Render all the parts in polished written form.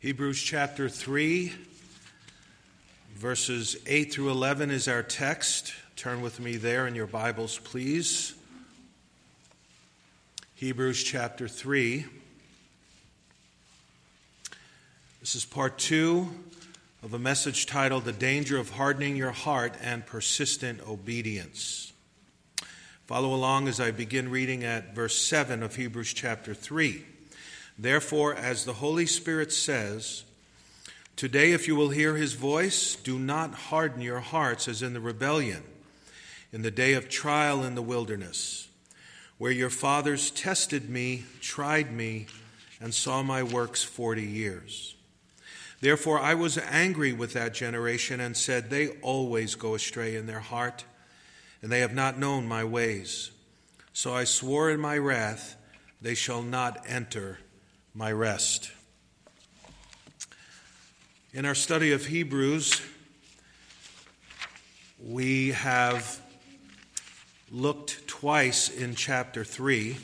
Hebrews chapter 3, verses 8 through 11 is our text. Turn with me there in your Bibles, please. Hebrews chapter 3. This is part 2 of a message titled, The Danger of Hardening Your Heart and Persistent Obedience. Follow along as I begin reading at verse 7 of Hebrews chapter 3. Therefore, as the Holy Spirit says, today if you will hear his voice, do not harden your hearts as in the rebellion, in the day of trial in the wilderness, where your fathers tested me, tried me, and saw my works 40 years. Therefore I was angry with that generation and said, they always go astray in their heart, and they have not known my ways. So I swore in my wrath, they shall not enter my rest. In our study of Hebrews, we have looked twice in chapter 3,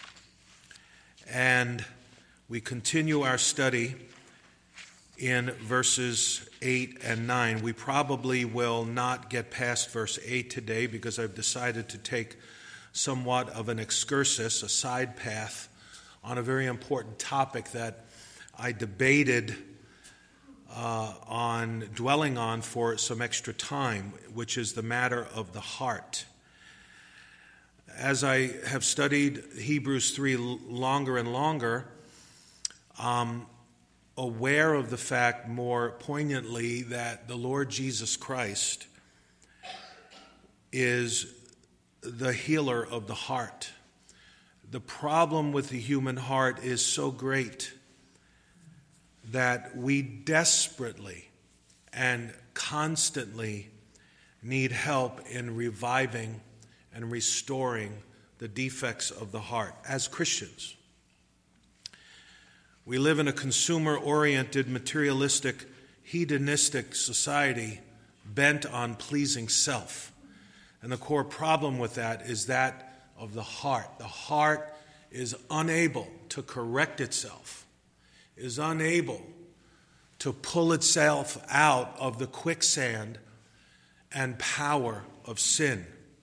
and we continue our study in verses 8 and 9. We probably will not get past verse 8 today because I've decided to take somewhat of an excursus, a side path, on a very important topic that I debated on dwelling on for some extra time, which is the matter of the heart. As I have studied Hebrews 3 longer and longer, aware of the fact more poignantly that the Lord Jesus Christ is the healer of the heart. The problem with the human heart is so great that we desperately and constantly need help in reviving and restoring the defects of the heart as Christians. We live in a consumer-oriented, materialistic, hedonistic society bent on pleasing self. And the core problem with that is that of the heart. The heart is unable to correct itself, is unable to pull itself out of the quicksand and power of sin.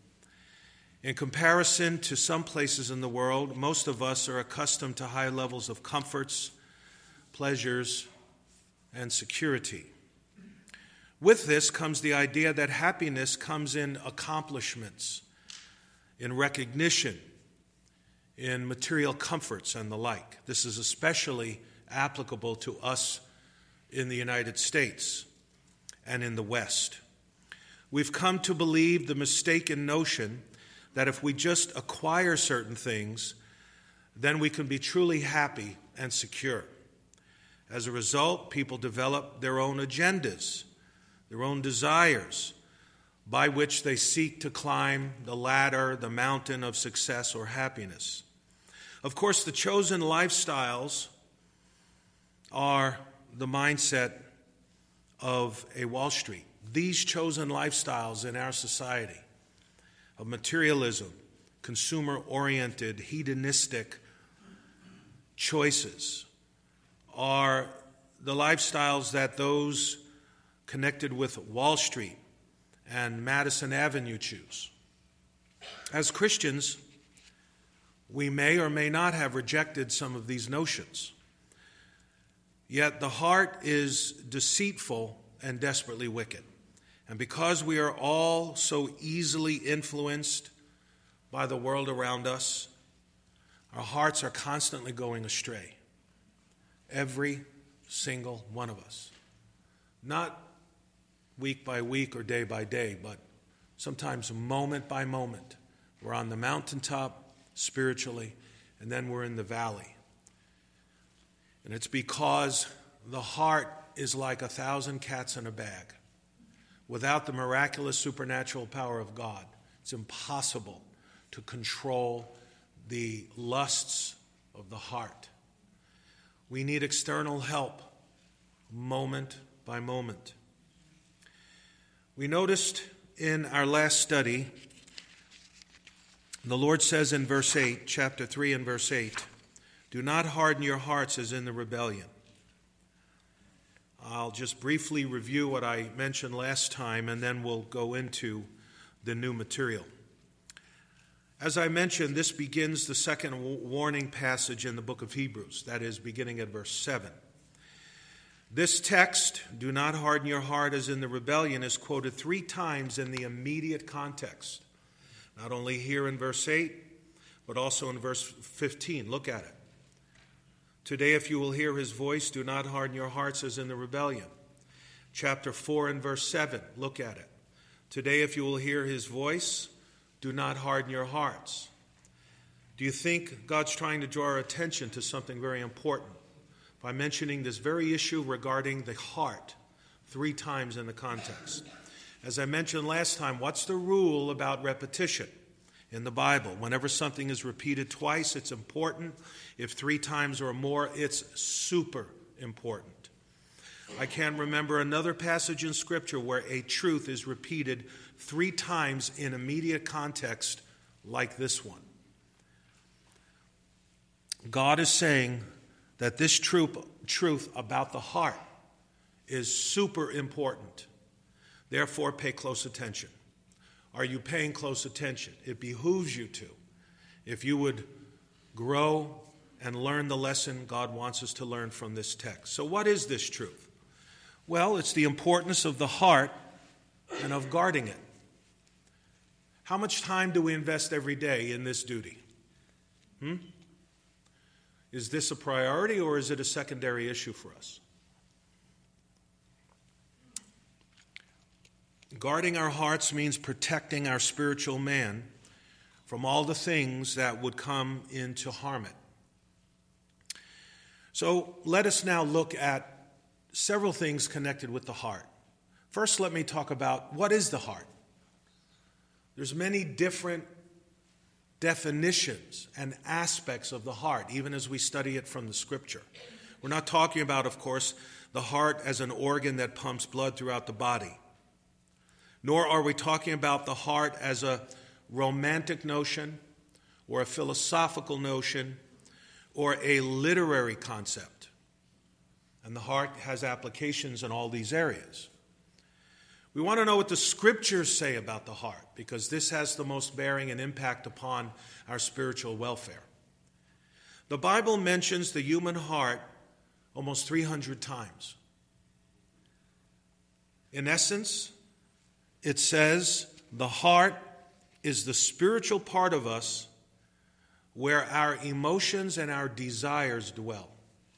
In comparison to some places in the world, most of us are accustomed to high levels of comforts, pleasures, and security. With this comes the idea that happiness comes in accomplishments, in recognition, in material comforts and the like. This is especially applicable to us in the United States and in the West. We've come to believe the mistaken notion that if we just acquire certain things, then we can be truly happy and secure. As a result, people develop their own agendas, their own desires, by which they seek to climb the ladder, the mountain of success or happiness. Of course, the chosen lifestyles are the mindset of a Wall Street. These chosen lifestyles in our society of materialism, consumer-oriented, hedonistic choices are the lifestyles that those connected with Wall Street and Madison Avenue choose. As Christians, we may or may not have rejected some of these notions. Yet the heart is deceitful and desperately wicked. And because we are all so easily influenced by the world around us, our hearts are constantly going astray. Every single one of us. Not week by week or day by day, but sometimes moment by moment. We're on the mountaintop spiritually, and then we're in the valley. And it's because the heart is like 1,000 cats in a bag. Without the miraculous supernatural power of God, it's impossible to control the lusts of the heart. We need external help, moment by moment. We noticed in our last study, the Lord says in verse 8, chapter 3 and verse 8, do not harden your hearts as in the rebellion. I'll just briefly review what I mentioned last time, and then we'll go into the new material. As I mentioned, this begins the second warning passage in the book of Hebrews, that is, beginning at verse 7. This text, "Do not harden your heart as in the rebellion," is quoted 3 times in the immediate context. Not only here in verse 8, but also in verse 15. Look at it. "Today, if you will hear his voice, do not harden your hearts as in the rebellion." Chapter 4 and verse 7. Look at it. "Today, if you will hear his voice, do not harden your hearts." Do you think God's trying to draw our attention to something very important by mentioning this very issue regarding the heart 3 times in the context? As I mentioned last time, what's the rule about repetition in the Bible? Whenever something is repeated twice, it's important. If 3 times or more, it's super important. I can't remember another passage in Scripture where a truth is repeated 3 times in immediate context like this one. God is saying that this truth about the heart is super important. Therefore, pay close attention. Are you paying close attention? It behooves you to. If you would grow and learn the lesson God wants us to learn from this text. So what is this truth? Well, it's the importance of the heart and of guarding it. How much time do we invest every day in this duty? Is this a priority or is it a secondary issue for us? Guarding our hearts means protecting our spiritual man from all the things that would come in to harm it. So let us now look at several things connected with the heart. First, let me talk about what is the heart. There's many different definitions and aspects of the heart, even as we study it from the Scripture. We're not talking about, of course, the heart as an organ that pumps blood throughout the body. Nor are we talking about the heart as a romantic notion or a philosophical notion or a literary concept. And the heart has applications in all these areas. We want to know what the Scriptures say about the heart, because this has the most bearing and impact upon our spiritual welfare. The Bible mentions the human heart almost 300 times. In essence, it says the heart is the spiritual part of us where our emotions and our desires dwell.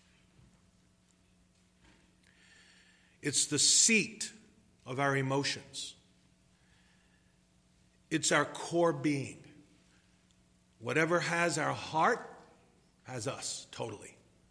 It's the seat of our emotions. It's our core being. Whatever has our heart has us totally.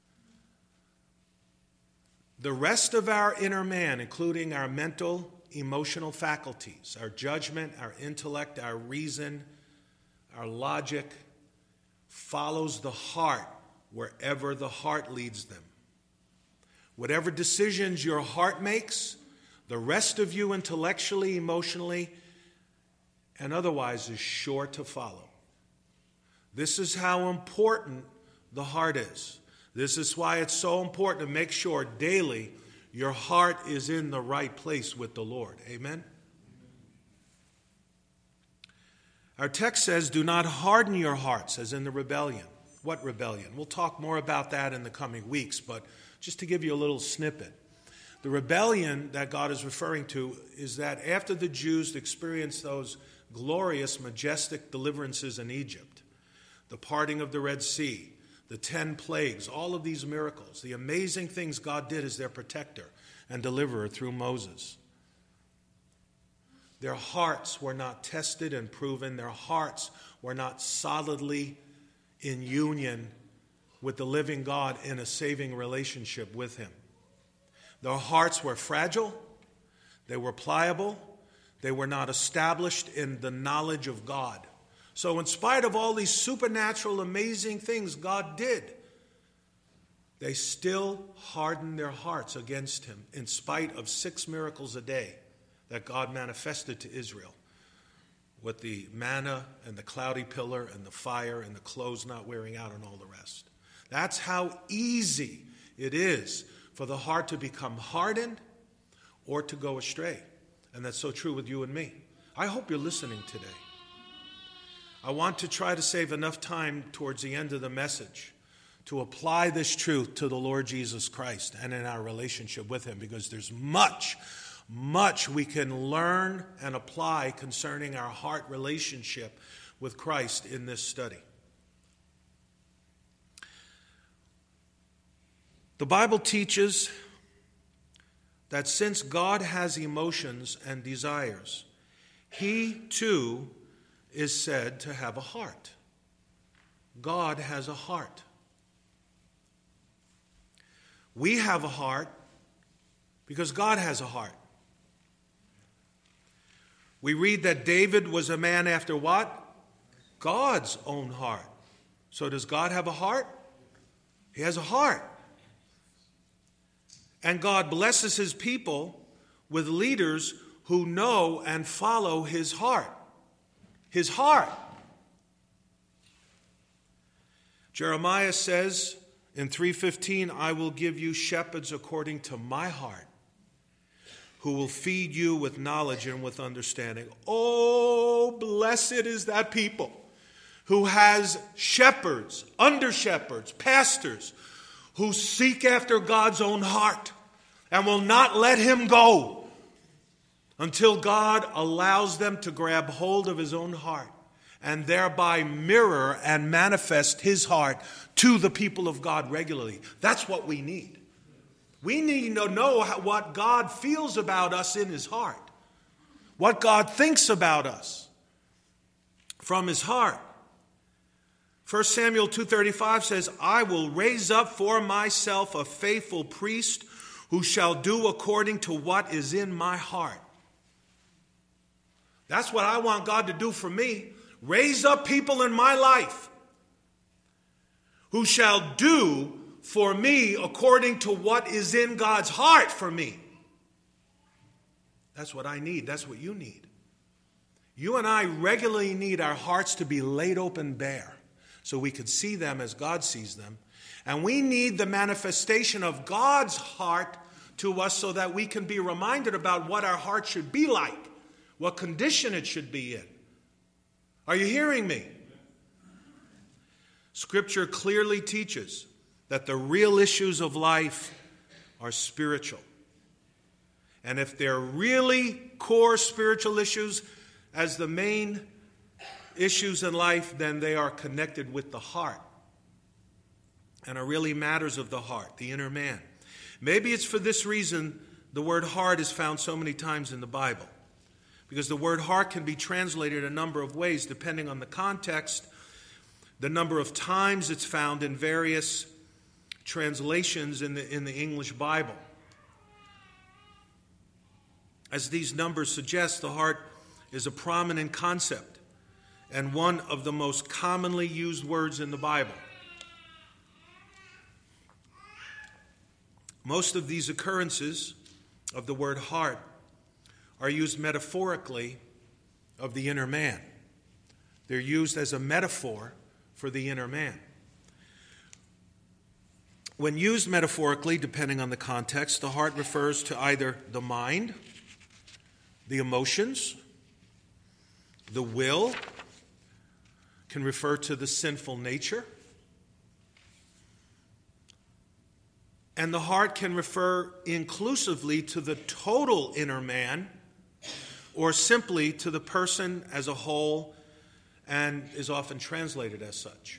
The rest of our inner man, including our mental, emotional faculties, our judgment, our intellect, our reason, our logic, follows the heart wherever the heart leads them. Whatever decisions your heart makes, the rest of you intellectually, emotionally, and otherwise is sure to follow. This is how important the heart is. This is why it's so important to make sure daily your heart is in the right place with the Lord. Amen? Our text says, do not harden your hearts as in the rebellion. What rebellion? We'll talk more about that in the coming weeks, but just to give you a little snippet. The rebellion that God is referring to is that after the Jews experienced those glorious, majestic deliverances in Egypt, the parting of the Red Sea, the 10 plagues, all of these miracles, the amazing things God did as their protector and deliverer through Moses. Their hearts were not tested and proven. Their hearts were not solidly in union with the living God in a saving relationship with Him. Their hearts were fragile. They were pliable. They were not established in the knowledge of God. So in spite of all these supernatural, amazing things God did, they still hardened their hearts against Him in spite of 6 miracles a day that God manifested to Israel, with the manna and the cloudy pillar and the fire and the clothes not wearing out and all the rest. That's how easy it is for the heart to become hardened or to go astray. And that's so true with you and me. I hope you're listening today. I want to try to save enough time towards the end of the message to apply this truth to the Lord Jesus Christ and in our relationship with him, because there's much we can learn and apply concerning our heart relationship with Christ in this study. The Bible teaches that since God has emotions and desires, he too is said to have a heart. God has a heart. We have a heart because God has a heart. We read that David was a man after what? God's own heart. So does God have a heart? He has a heart. And God blesses his people with leaders who know and follow his heart. His heart. Jeremiah says in 3:15, I will give you shepherds according to my heart, who will feed you with knowledge and with understanding. Oh, blessed is that people who has shepherds, under-shepherds, pastors, who seek after God's own heart and will not let him go until God allows them to grab hold of his own heart and thereby mirror and manifest his heart to the people of God regularly. That's what we need. We need to know what God feels about us in his heart, what God thinks about us from his heart. 1 Samuel 2:35 says, I will raise up for myself a faithful priest who shall do according to what is in my heart. That's what I want God to do for me. Raise up people in my life who shall do for me according to what is in God's heart for me. That's what I need. That's what you need. You and I regularly need our hearts to be laid open bare so we could see them as God sees them. And we need the manifestation of God's heart to us so that we can be reminded about what our heart should be like, what condition it should be in. Are you hearing me? Scripture clearly teaches that the real issues of life are spiritual. And if they're really core spiritual issues as the main issues in life, then they are connected with the heart and are really matters of the heart, the inner man. Maybe it's for this reason the word heart is found so many times in the Bible, because the word heart can be translated a number of ways depending on the context, the number of times it's found in various translations in the English Bible. As these numbers suggest, the heart is a prominent concept and one of the most commonly used words in the Bible. Most of these occurrences of the word heart are used metaphorically of the inner man. They're used as a metaphor for the inner man. When used metaphorically, depending on the context, the heart refers to either the mind, the emotions, the will, can refer to the sinful nature, and the heart can refer inclusively to the total inner man or simply to the person as a whole, and is often translated as such.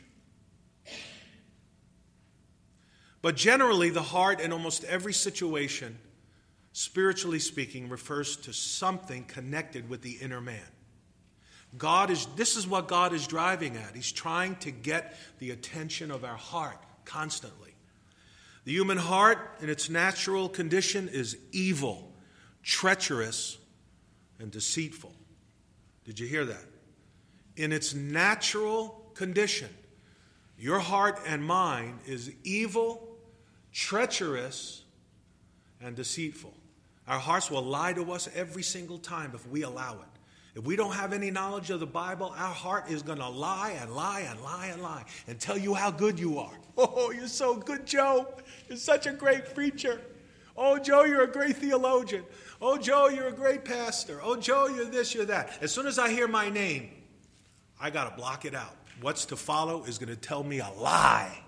But generally, the heart in almost every situation, spiritually speaking, refers to something connected with the inner man. This is what God is driving at. He's trying to get the attention of our heart constantly. The human heart, in its natural condition, is evil, treacherous, and deceitful. Did you hear that? In its natural condition, your heart and mine is evil, treacherous, and deceitful. Our hearts will lie to us every single time if we allow it. If we don't have any knowledge of the Bible, our heart is going to lie and lie and lie and lie and tell you how good you are. Oh, you're so good, Joe. You're such a great preacher. Oh, Joe, you're a great theologian. Oh, Joe, you're a great pastor. Oh, Joe, you're this, you're that. As soon as I hear my name, I got to block it out. What's to follow is going to tell me a lie.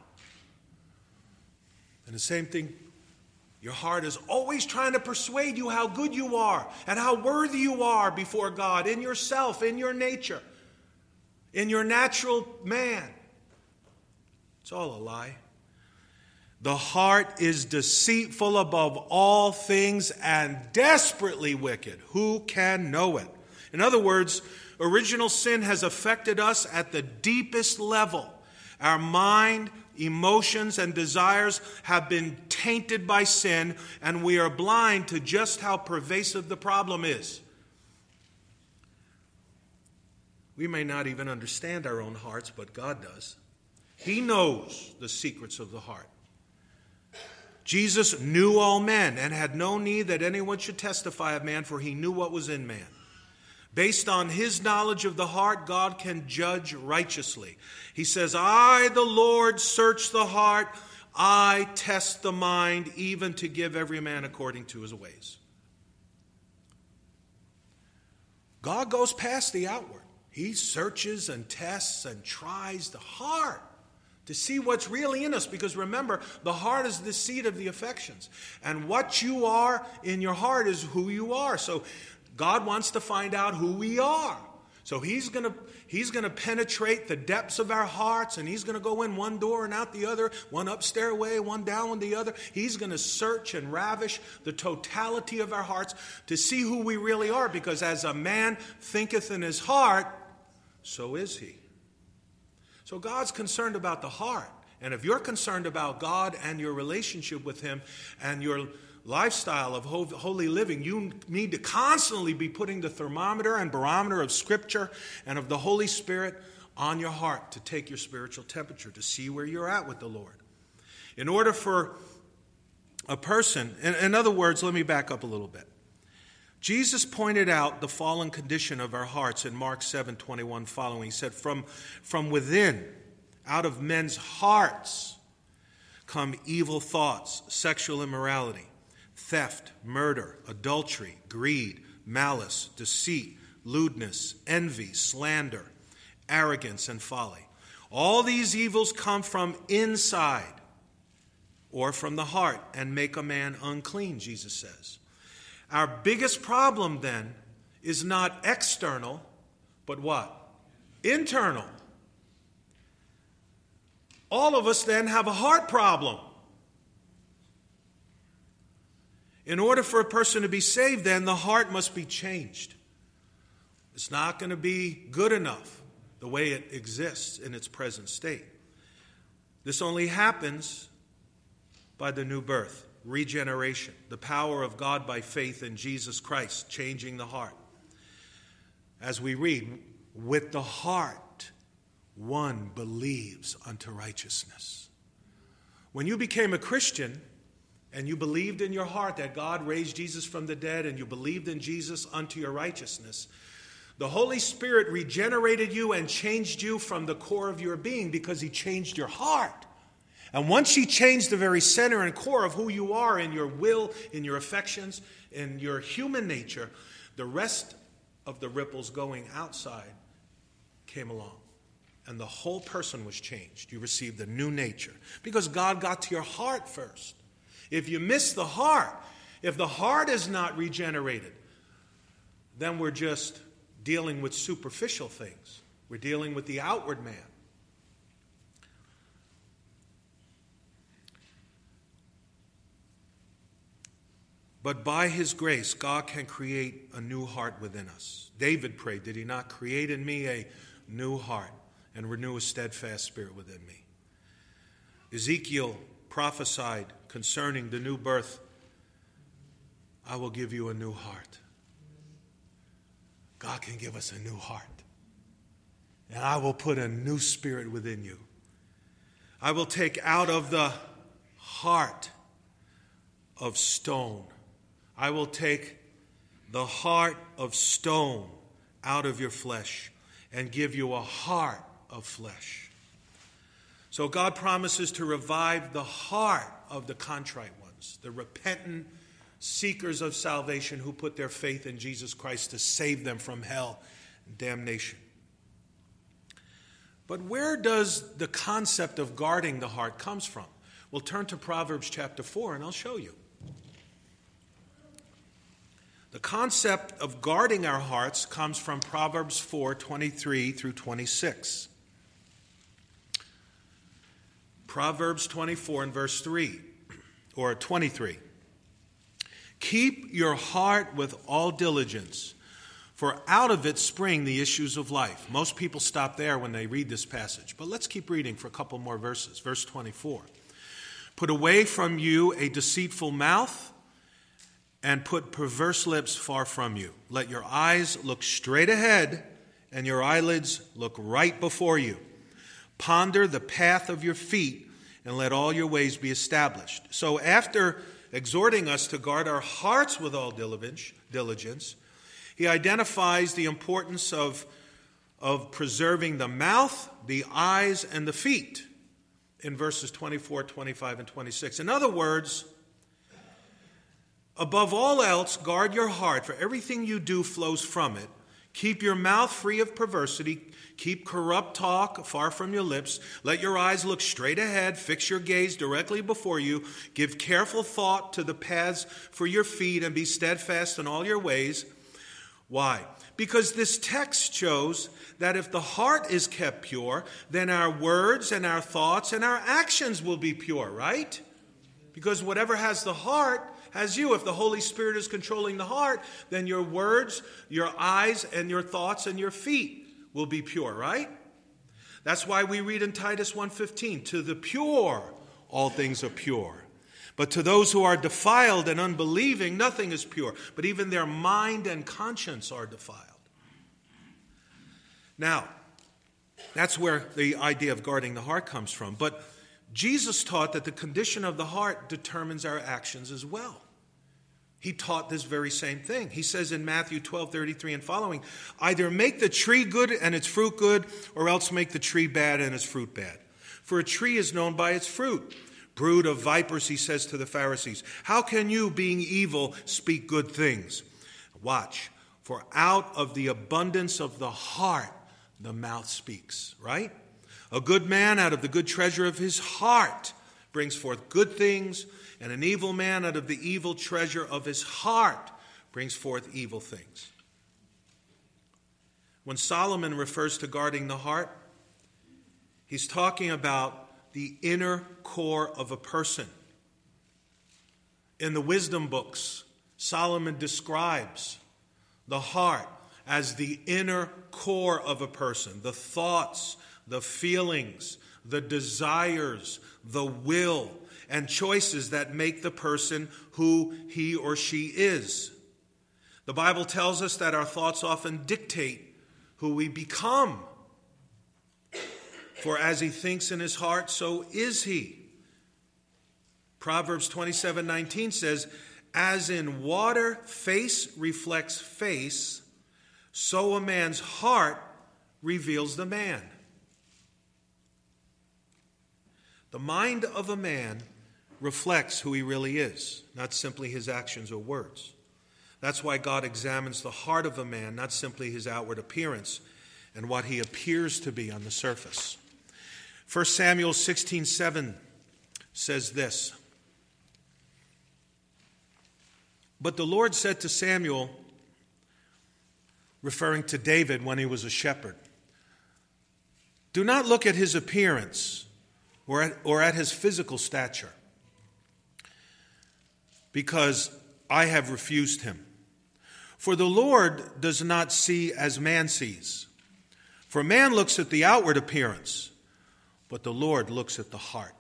And the same thing, your heart is always trying to persuade you how good you are and how worthy you are before God, in yourself, in your nature, in your natural man. It's all a lie. The heart is deceitful above all things and desperately wicked. Who can know it? In other words, original sin has affected us at the deepest level. Our mind, emotions, and desires have been tainted by sin, and we are blind to just how pervasive the problem is. We may not even understand our own hearts, but God does. He knows the secrets of the heart. Jesus knew all men and had no need that anyone should testify of man, for he knew what was in man. Based on his knowledge of the heart, God can judge righteously. He says, I, the Lord, search the heart. I test the mind, even to give every man according to his ways. God goes past the outward. He searches and tests and tries the heart to see what's really in us. Because remember, the heart is the seat of the affections. And what you are in your heart is who you are. So God wants to find out who we are. So he's going to penetrate the depths of our hearts, and he's going to go in one door and out the other, one up stairway, one down the other. He's going to search and ravish the totality of our hearts to see who we really are, because as a man thinketh in his heart, so is he. So God's concerned about the heart. And if you're concerned about God and your relationship with him and your lifestyle of holy living, you need to constantly be putting the thermometer and barometer of Scripture and of the Holy Spirit on your heart to take your spiritual temperature, to see where you're at with the Lord. In order for a person, in other words, let me back up a little bit. Jesus pointed out the fallen condition of our hearts in Mark 7:21 following. He said, from within, out of men's hearts, come evil thoughts, sexual immorality, theft, murder, adultery, greed, malice, deceit, lewdness, envy, slander, arrogance, and folly. All these evils come from inside or from the heart and make a man unclean, Jesus says. Our biggest problem then is not external, but what? Internal. All of us then have a heart problem. In order for a person to be saved, then, the heart must be changed. It's not going to be good enough the way it exists in its present state. This only happens by the new birth, regeneration, the power of God by faith in Jesus Christ, changing the heart. As we read, with the heart one believes unto righteousness. When you became a Christian, and you believed in your heart that God raised Jesus from the dead, and you believed in Jesus unto your righteousness, the Holy Spirit regenerated you and changed you from the core of your being, because he changed your heart. And once he changed the very center and core of who you are in your will, in your affections, in your human nature, the rest of the ripples going outside came along. And the whole person was changed. You received a new nature because God got to your heart first. If you miss the heart, if the heart is not regenerated, then we're just dealing with superficial things. We're dealing with the outward man. But by his grace, God can create a new heart within us. David prayed, did he not? Create in me a new heart and renew a steadfast spirit within me. Ezekiel prophesied concerning the new birth, I will give you a new heart. God can give us a new heart. And I will put a new spirit within you. I will take out of the heart of stone. I will take the heart of stone out of your flesh and give you a heart of flesh. So God promises to revive the heart of the contrite ones, the repentant seekers of salvation who put their faith in Jesus Christ to save them from hell and damnation. But where does the concept of guarding the heart comes from? We'll turn to Proverbs chapter 4 and I'll show you. The concept of guarding our hearts comes from Proverbs 4:23 through 26. Proverbs 24 and verse 3, or 23. Keep your heart with all diligence, for out of it spring the issues of life. Most people stop there when they read this passage, but let's keep reading for a couple more verses. Verse 24. Put away from you a deceitful mouth, and put perverse lips far from you. Let your eyes look straight ahead, and your eyelids look right before you. Ponder the path of your feet, and let all your ways be established. So after exhorting us to guard our hearts with all diligence, he identifies the importance of preserving the mouth, the eyes, and the feet in verses 24, 25, and 26. In other words, above all else, guard your heart, for everything you do flows from it. Keep your mouth free of perversity. Keep corrupt talk far from your lips. Let your eyes look straight ahead. Fix your gaze directly before you. Give careful thought to the paths for your feet, and be steadfast in all your ways. Why? Because this text shows that if the heart is kept pure, then our words and our thoughts and our actions will be pure, right? Because whatever has the heart has you. If the Holy Spirit is controlling the heart, then your words, your eyes, and your thoughts and your feet will be pure, right? That's why we read in Titus 1:15, to the pure all things are pure. But to those who are defiled and unbelieving, nothing is pure. But even their mind and conscience are defiled. Now, that's where the idea of guarding the heart comes from. But Jesus taught that the condition of the heart determines our actions as well. He taught this very same thing. He says in Matthew 12:33 and following, either make the tree good and its fruit good, or else make the tree bad and its fruit bad. For a tree is known by its fruit. Brood of vipers, he says to the Pharisees, how can you, being evil, speak good things? Watch, for out of the abundance of the heart, the mouth speaks, right? A good man out of the good treasure of his heart brings forth good things, and an evil man out of the evil treasure of his heart brings forth evil things. When Solomon refers to guarding the heart, he's talking about the inner core of a person. In the wisdom books, Solomon describes the heart as the inner core of a person, the thoughts, the feelings, the desires, the will, and choices that make the person who he or she is. The Bible tells us that our thoughts often dictate who we become. For as he thinks in his heart, so is he. Proverbs 27:19 says, as in water face reflects face, so a man's heart reveals the man. The mind of a man reflects who he really is, not simply his actions or words. That's why God examines the heart of a man, not simply his outward appearance and what he appears to be on the surface. 1 Samuel 16:7 says this. But the Lord said to Samuel, referring to David when he was a shepherd, do not look at his appearance or at his physical stature, because I have refused him. For the Lord does not see as man sees. For man looks at the outward appearance, but the Lord looks at the heart.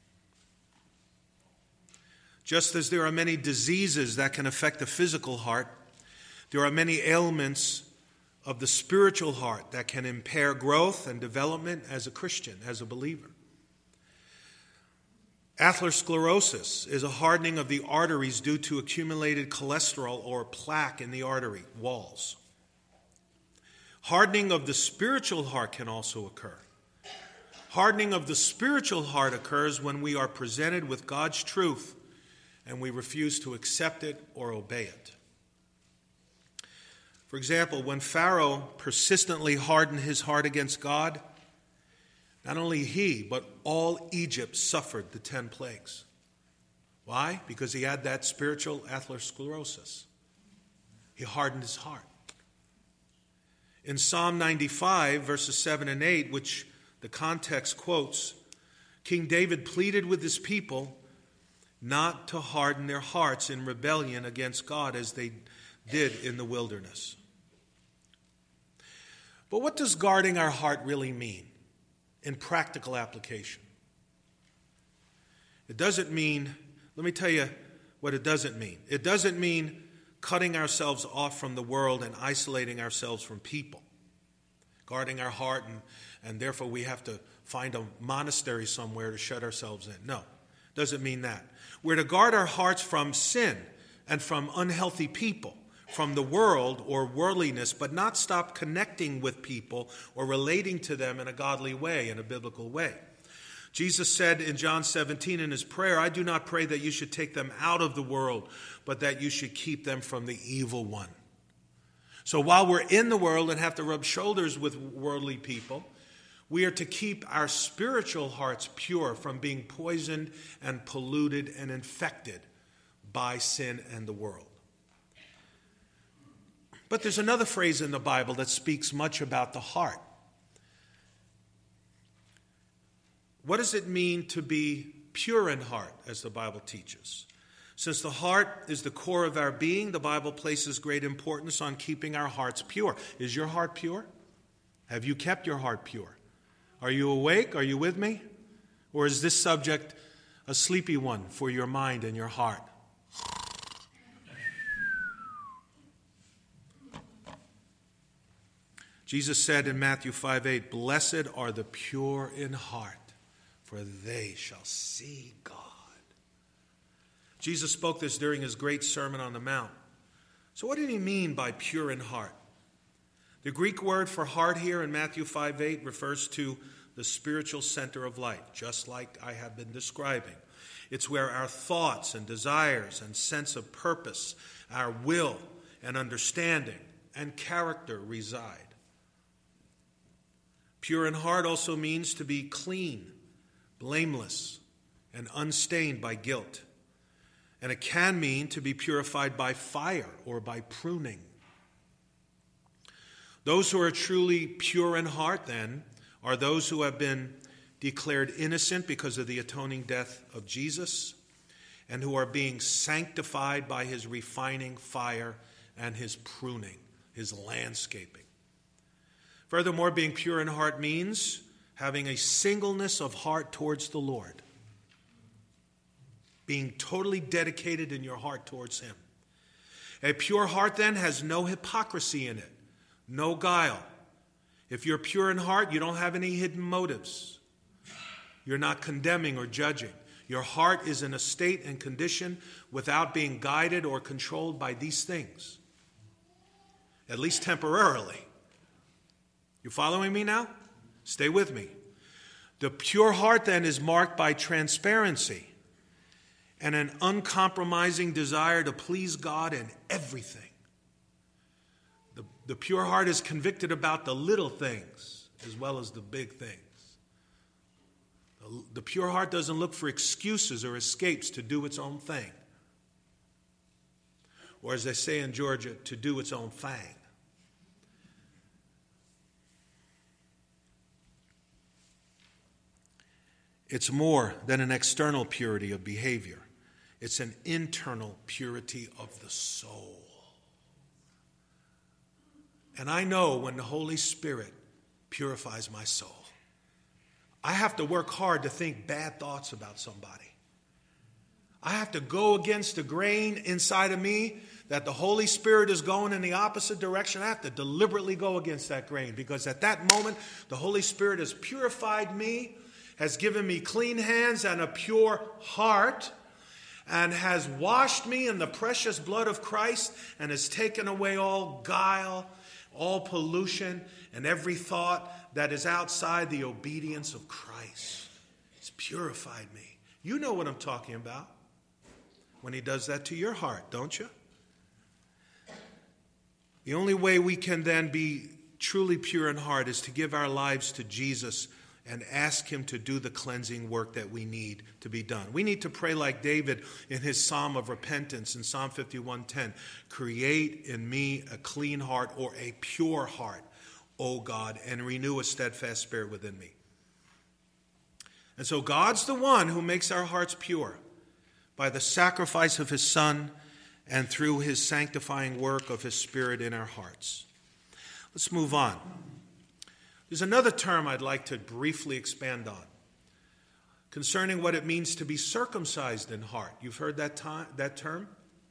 Just as there are many diseases that can affect the physical heart, there are many ailments of the spiritual heart that can impair growth and development as a Christian, as a believer. Atherosclerosis is a hardening of the arteries due to accumulated cholesterol or plaque in the artery walls. Hardening of the spiritual heart can also occur. Hardening of the spiritual heart occurs when we are presented with God's truth and we refuse to accept it or obey it. For example, when Pharaoh persistently hardened his heart against God, not only he, but all Egypt suffered the 10 plagues. Why? Because he had that spiritual atherosclerosis. He hardened his heart. In Psalm 95, verses 7 and 8, which the context quotes, King David pleaded with his people not to harden their hearts in rebellion against God as they did in the wilderness. But what does guarding our heart really mean in practical application? It doesn't mean, let me tell you what it doesn't mean. It doesn't mean cutting ourselves off from the world and isolating ourselves from people. Guarding our heart and therefore we have to find a monastery somewhere to shut ourselves in. No, it doesn't mean that. We're to guard our hearts from sin and from unhealthy people, from the world or worldliness, but not stop connecting with people or relating to them in a godly way, in a biblical way. Jesus said in John 17 in his prayer, I do not pray that you should take them out of the world, but that you should keep them from the evil one. So while we're in the world and have to rub shoulders with worldly people, we are to keep our spiritual hearts pure from being poisoned and polluted and infected by sin and the world. But there's another phrase in the Bible that speaks much about the heart. What does it mean to be pure in heart, as the Bible teaches? Since the heart is the core of our being, the Bible places great importance on keeping our hearts pure. Is your heart pure? Have you kept your heart pure? Are you awake? Are you with me? Or is this subject a sleepy one for your mind and your heart? Jesus said in Matthew 5:8, blessed are the pure in heart, for they shall see God. Jesus spoke this during his great Sermon on the Mount. So what did he mean by pure in heart? The Greek word for heart here in Matthew 5:8 refers to the spiritual center of life, just like I have been describing. It's where our thoughts and desires and sense of purpose, our will and understanding and character reside. Pure in heart also means to be clean, blameless, and unstained by guilt. And it can mean to be purified by fire or by pruning. Those who are truly pure in heart, then, are those who have been declared innocent because of the atoning death of Jesus and who are being sanctified by his refining fire and his pruning, his landscaping. Furthermore, being pure in heart means having a singleness of heart towards the Lord. Being totally dedicated in your heart towards him. A pure heart then has no hypocrisy in it, no guile. If you're pure in heart, you don't have any hidden motives. You're not condemning or judging. Your heart is in a state and condition without being guided or controlled by these things, at least temporarily. You following me now? Stay with me. The pure heart then is marked by transparency and an uncompromising desire to please God in everything. The pure heart is convicted about the little things as well as the big things. The pure heart doesn't look for excuses or escapes to do its own thing. Or as they say in Georgia, to do its own thing. It's more than an external purity of behavior. It's an internal purity of the soul. And I know when the Holy Spirit purifies my soul, I have to work hard to think bad thoughts about somebody. I have to go against the grain inside of me that the Holy Spirit is going in the opposite direction. I have to deliberately go against that grain because at that moment, the Holy Spirit has purified me, has given me clean hands and a pure heart, and has washed me in the precious blood of Christ and has taken away all guile, all pollution and every thought that is outside the obedience of Christ. He's purified me. You know what I'm talking about when he does that to your heart, don't you? The only way we can then be truly pure in heart is to give our lives to Jesus and ask him to do the cleansing work that we need to be done. We need to pray like David in his psalm of repentance in Psalm 51:10. Create in me a clean heart, or a pure heart, O God, and renew a steadfast spirit within me. And so God's the one who makes our hearts pure by the sacrifice of his Son and through his sanctifying work of his Spirit in our hearts. Let's move on. There's another term I'd like to briefly expand on concerning what it means to be circumcised in heart. You've heard that term?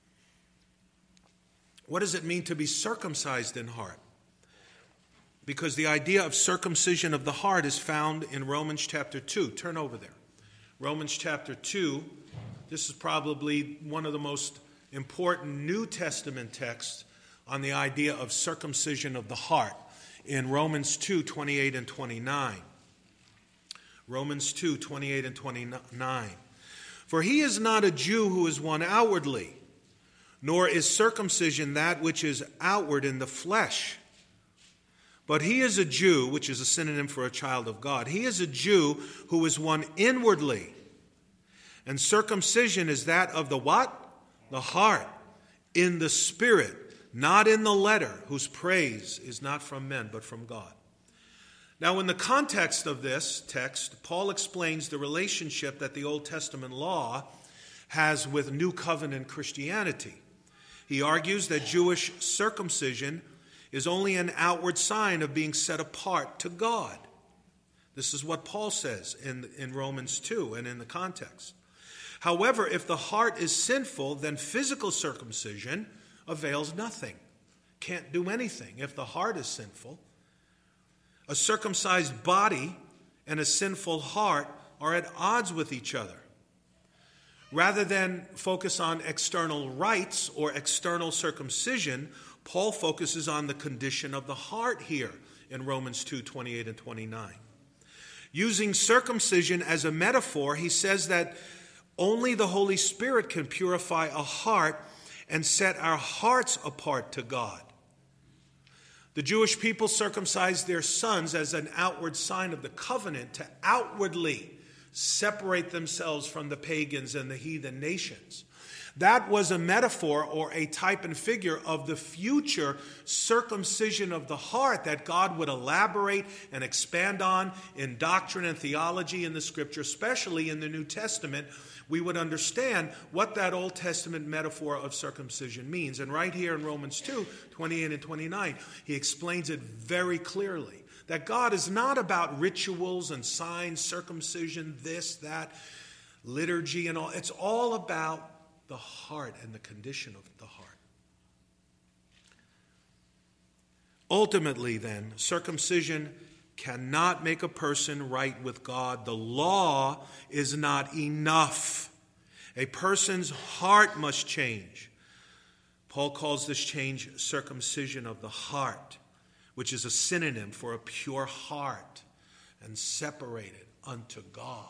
What does it mean to be circumcised in heart? Because the idea of circumcision of the heart is found in Romans chapter 2. Turn over there. Romans chapter 2. This is probably one of the most important New Testament texts on the idea of circumcision of the heart. In Romans 2:28 and 29. Romans 2:28 and 29. For he is not a Jew who is one outwardly, nor is circumcision that which is outward in the flesh. But he is a Jew, which is a synonym for a child of God. He is a Jew who is one inwardly. And circumcision is that of the what? The heart, in the spirit, not in the letter, whose praise is not from men, but from God. Now, in the context of this text, Paul explains the relationship that the Old Testament law has with New Covenant Christianity. He argues that Jewish circumcision is only an outward sign of being set apart to God. This is what Paul says in Romans 2 and in the context. However, if the heart is sinful, then physical circumcision avails nothing. Can't do anything if the heart is sinful. A circumcised body and a sinful heart are at odds with each other. Rather than focus on external rites or external circumcision, Paul focuses on the condition of the heart here in Romans 2:28 and 29. Using circumcision as a metaphor, he says that only the Holy Spirit can purify a heart and set our hearts apart to God. The Jewish people circumcised their sons as an outward sign of the covenant to outwardly separate themselves from the pagans and the heathen nations. That was a metaphor or a type and figure of the future circumcision of the heart that God would elaborate and expand on in doctrine and theology in the Scripture, especially in the New Testament. We would understand what that Old Testament metaphor of circumcision means. And right here in Romans 2:28 and 29, he explains it very clearly. That God is not about rituals and signs, circumcision, this, that, liturgy and all. It's all about the heart and the condition of the heart. Ultimately, then, circumcision cannot make a person right with God. The law is not enough. A person's heart must change. Paul calls this change circumcision of the heart, which is a synonym for a pure heart and separated unto God.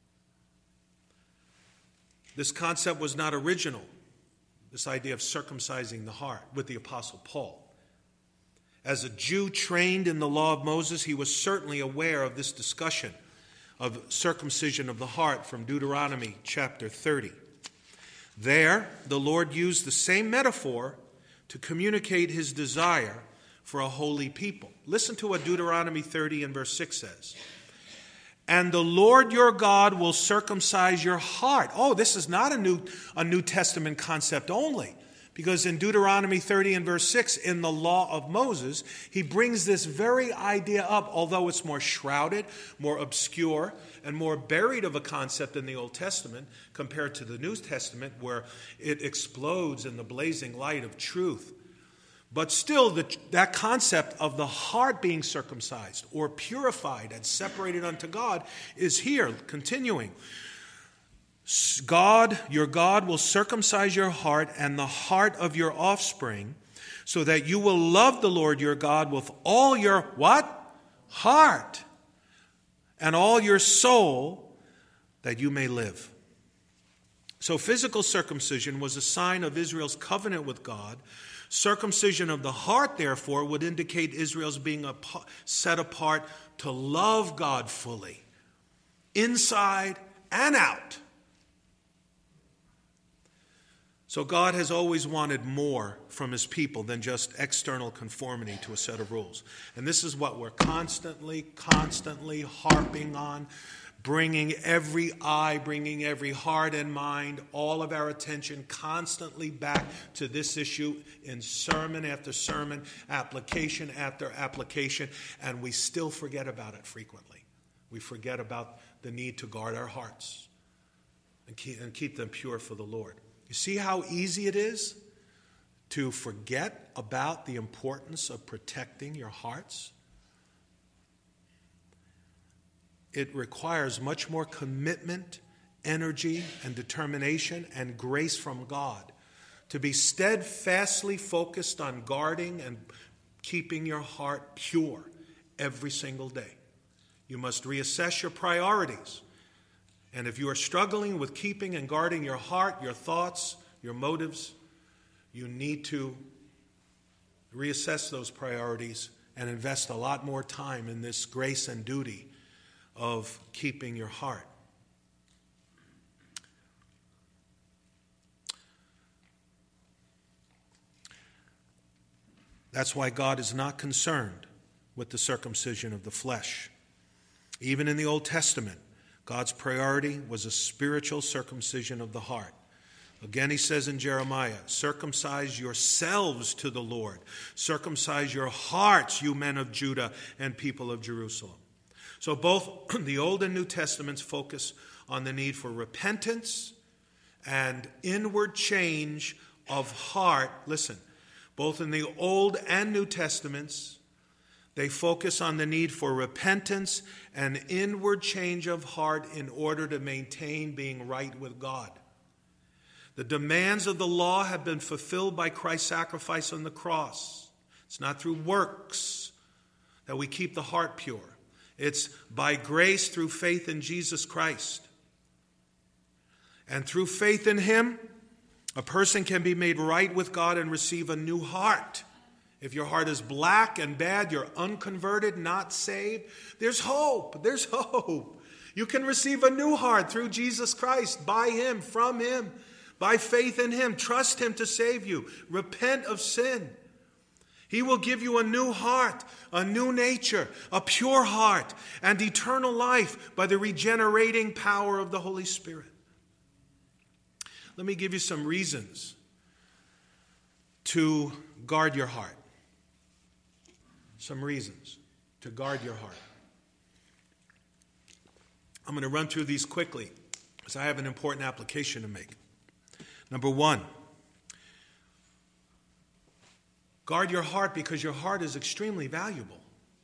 This concept was not original, this idea of circumcising the heart, with the Apostle Paul. As a Jew trained in the law of Moses, he was certainly aware of this discussion of circumcision of the heart from Deuteronomy chapter 30. There, the Lord used the same metaphor to communicate his desire for a holy people. Listen to what Deuteronomy 30 and verse 6 says. And the Lord your God will circumcise your heart. Oh, this is not a New Testament concept only. Because in Deuteronomy 30 and verse 6, in the law of Moses, he brings this very idea up, although it's more shrouded, more obscure, and more buried of a concept in the Old Testament compared to the New Testament, where it explodes in the blazing light of truth. But still, that concept of the heart being circumcised or purified and separated unto God is here, continuing. God, your God, will circumcise your heart and the heart of your offspring, so that you will love the Lord your God with all your what? Heart and all your soul, that you may live. So physical circumcision was a sign of Israel's covenant with God. Circumcision of the heart, therefore, would indicate Israel's being set apart to love God fully, inside and out. So God has always wanted more from his people than just external conformity to a set of rules. And this is what we're constantly harping on, bringing every eye, bringing every heart and mind, all of our attention constantly back to this issue in sermon after sermon, application after application, and we still forget about it frequently. We forget about the need to guard our hearts and keep them pure for the Lord. You see how easy it is to forget about the importance of protecting your hearts? It requires much more commitment, energy, and determination and grace from God to be steadfastly focused on guarding and keeping your heart pure every single day. You must reassess your priorities. And if you are struggling with keeping and guarding your heart, your thoughts, your motives, you need to reassess those priorities and invest a lot more time in this grace and duty of keeping your heart. That's why God is not concerned with the circumcision of the flesh. Even in the Old Testament, God's priority was a spiritual circumcision of the heart. Again, he says in Jeremiah, circumcise yourselves to the Lord. Circumcise your hearts, you men of Judah and people of Jerusalem. So both the Old and New Testaments focus on the need for repentance and inward change of heart. Listen, both in the Old and New Testaments, they focus on the need for repentance and inward change of heart in order to maintain being right with God. The demands of the law have been fulfilled by Christ's sacrifice on the cross. It's not through works that we keep the heart pure. It's by grace through faith in Jesus Christ. And through faith in him, a person can be made right with God and receive a new heart. If your heart is black and bad, you're unconverted, not saved, there's hope. There's hope. You can receive a new heart through Jesus Christ, by him, from him, by faith in him. Trust him to save you. Repent of sin. He will give you a new heart, a new nature, a pure heart, and eternal life by the regenerating power of the Holy Spirit. Let me give you some reasons to guard your heart. Some reasons to guard your heart. I'm going to run through these quickly because I have an important application to make. Number one, guard your heart because your heart is extremely valuable.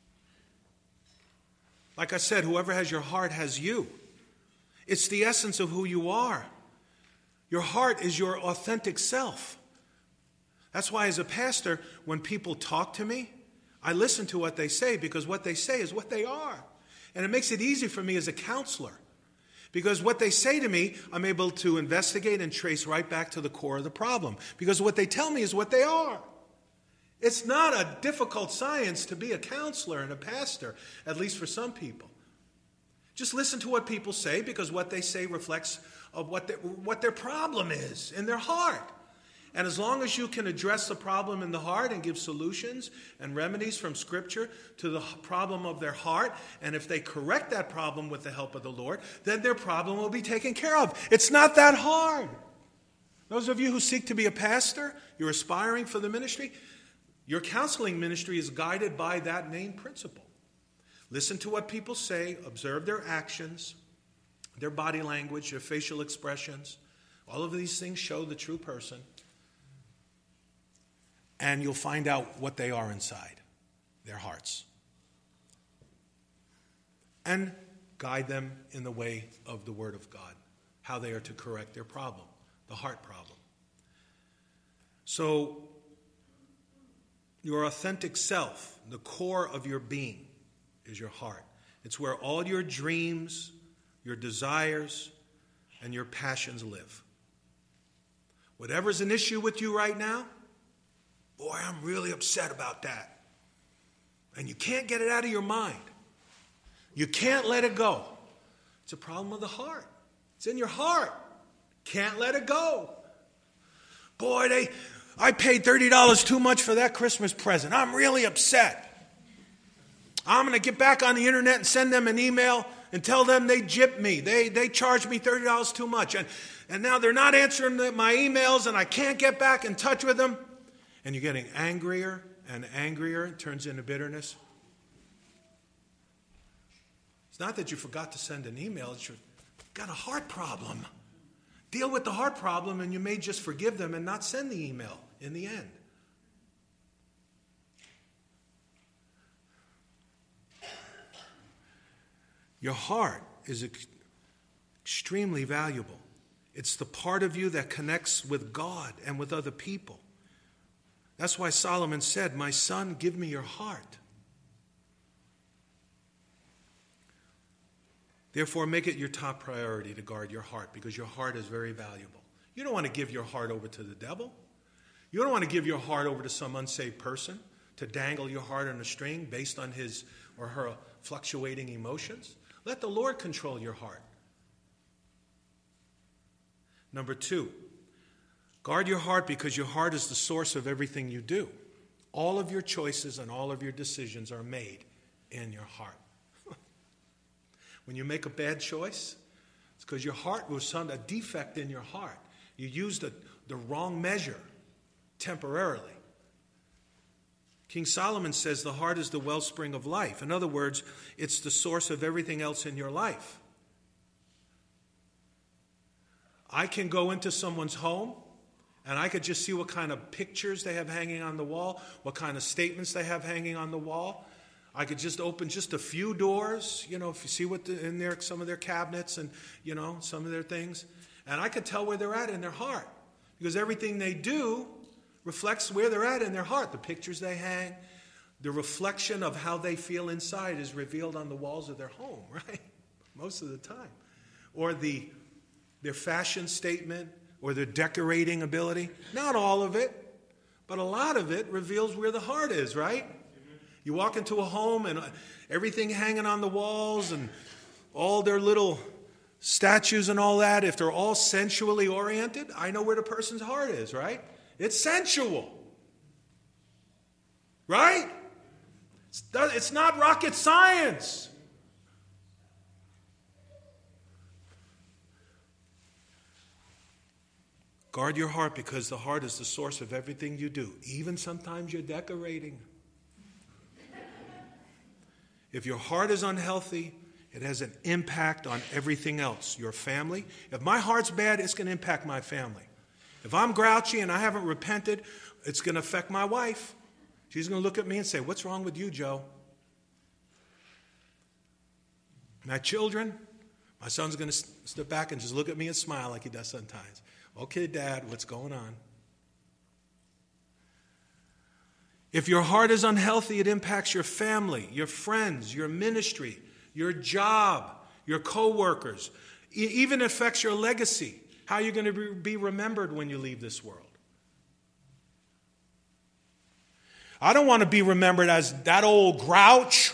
Like I said, whoever has your heart has you. It's the essence of who you are. Your heart is your authentic self. That's why as a pastor, when people talk to me, I listen to what they say because what they say is what they are. And it makes it easy for me as a counselor because what they say to me, I'm able to investigate and trace right back to the core of the problem because what they tell me is what they are. It's not a difficult science to be a counselor and a pastor, at least for some people. Just listen to what people say because what they say reflects of what their problem is in their heart. And as long as you can address the problem in the heart and give solutions and remedies from Scripture to the problem of their heart, and if they correct that problem with the help of the Lord, then their problem will be taken care of. It's not that hard. Those of you who seek to be a pastor, you're aspiring for the ministry, your counseling ministry is guided by that main principle. Listen to what people say, observe their actions, their body language, their facial expressions. All of these things show the true person. And you'll find out what they are inside, their hearts. And guide them in the way of the Word of God, how they are to correct their problem, the heart problem. So, Your authentic self, the core of your being, is your heart. It's where all your dreams, your desires, and your passions live. Whatever's an issue with you right now, boy, I'm really upset about that. And you can't get it out of your mind. You can't let it go. It's a problem of the heart. It's in your heart. Can't let it go. Boy, I paid $30 too much for that Christmas present. I'm really upset. I'm going to get back on the internet and send them an email and tell them they gypped me. They charged me $30 too much. And now they're not answering my emails and I can't get back in touch with them. And you're getting angrier and angrier. It turns into bitterness. It's not that you forgot to send an email. It's you've got a heart problem. Deal with the heart problem and you may just forgive them and not send the email in the end. Your heart is extremely valuable. It's the part of you that connects with God and with other people. That's why Solomon said, "My son, give me your heart." Therefore, make it your top priority to guard your heart, because your heart is very valuable. You don't want to give your heart over to the devil. You don't want to give your heart over to some unsaved person to dangle your heart on a string based on his or her fluctuating emotions. Let the Lord control your heart. Number 2, guard your heart because your heart is the source of everything you do. All of your choices and all of your decisions are made in your heart. When you make a bad choice, it's because your heart was a defect in your heart. You used the wrong measure temporarily. King Solomon says the heart is the wellspring of life. In other words, it's the source of everything else in your life. I can go into someone's home and I could just see what kind of pictures they have hanging on the wall, what kind of statements they have hanging on the wall. I could just open just a few doors, if you see what in there, some of their cabinets and, some of their things. And I could tell where they're at in their heart. Because everything they do reflects where they're at in their heart. The pictures they hang, the reflection of how they feel inside is revealed on the walls of their home, right? Most of the time. Or their fashion statement or their decorating ability. Not all of it, but a lot of it reveals where the heart is, right? You walk into a home and everything hanging on the walls and all their little statues and all that, if they're all sensually oriented, I know where the person's heart is, right? It's sensual. Right? It's not rocket science. Guard your heart because the heart is the source of everything you do. Even sometimes you're decorating. If your heart is unhealthy, it has an impact on everything else. Your family. If my heart's bad, it's going to impact my family. If I'm grouchy and I haven't repented, it's going to affect my wife. She's going to look at me and say, "What's wrong with you, Joe?" My children, my son's going to step back and just look at me and smile like he does sometimes. "Okay, Dad, what's going on?" If your heart is unhealthy, it impacts your family, your friends, your ministry, your job, your co-workers. It even affects your legacy, how you're going to be remembered when you leave this world. I don't want to be remembered as that old grouch.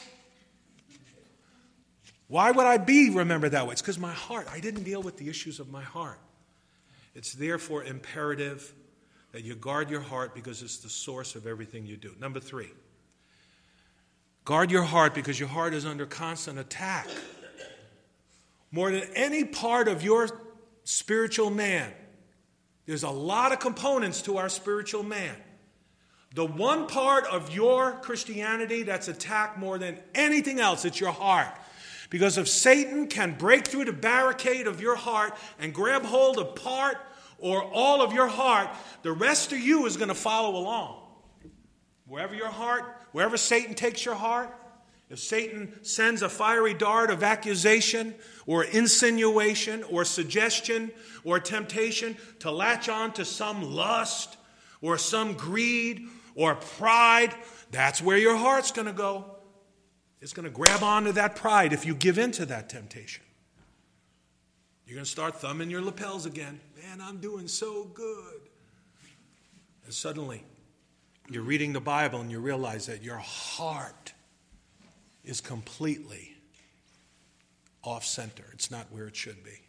Why would I be remembered that way? It's because my heart, I didn't deal with the issues of my heart. It's therefore imperative that you guard your heart because it's the source of everything you do. Number 3, guard your heart because your heart is under constant attack. More than any part of your spiritual man, there's a lot of components to our spiritual man. The one part of your Christianity that's attacked more than anything else, it's your heart. Because if Satan can break through the barricade of your heart and grab hold of part or all of your heart, the rest of you is going to follow along. Wherever Satan takes your heart, if Satan sends a fiery dart of accusation or insinuation or suggestion or temptation to latch on to some lust or some greed or pride, that's where your heart's going to go. It's going to grab onto that pride if you give in to that temptation. You're going to start thumbing your lapels again. Man, I'm doing so good. And suddenly, you're reading the Bible and you realize that your heart is completely off center. It's not where it should be.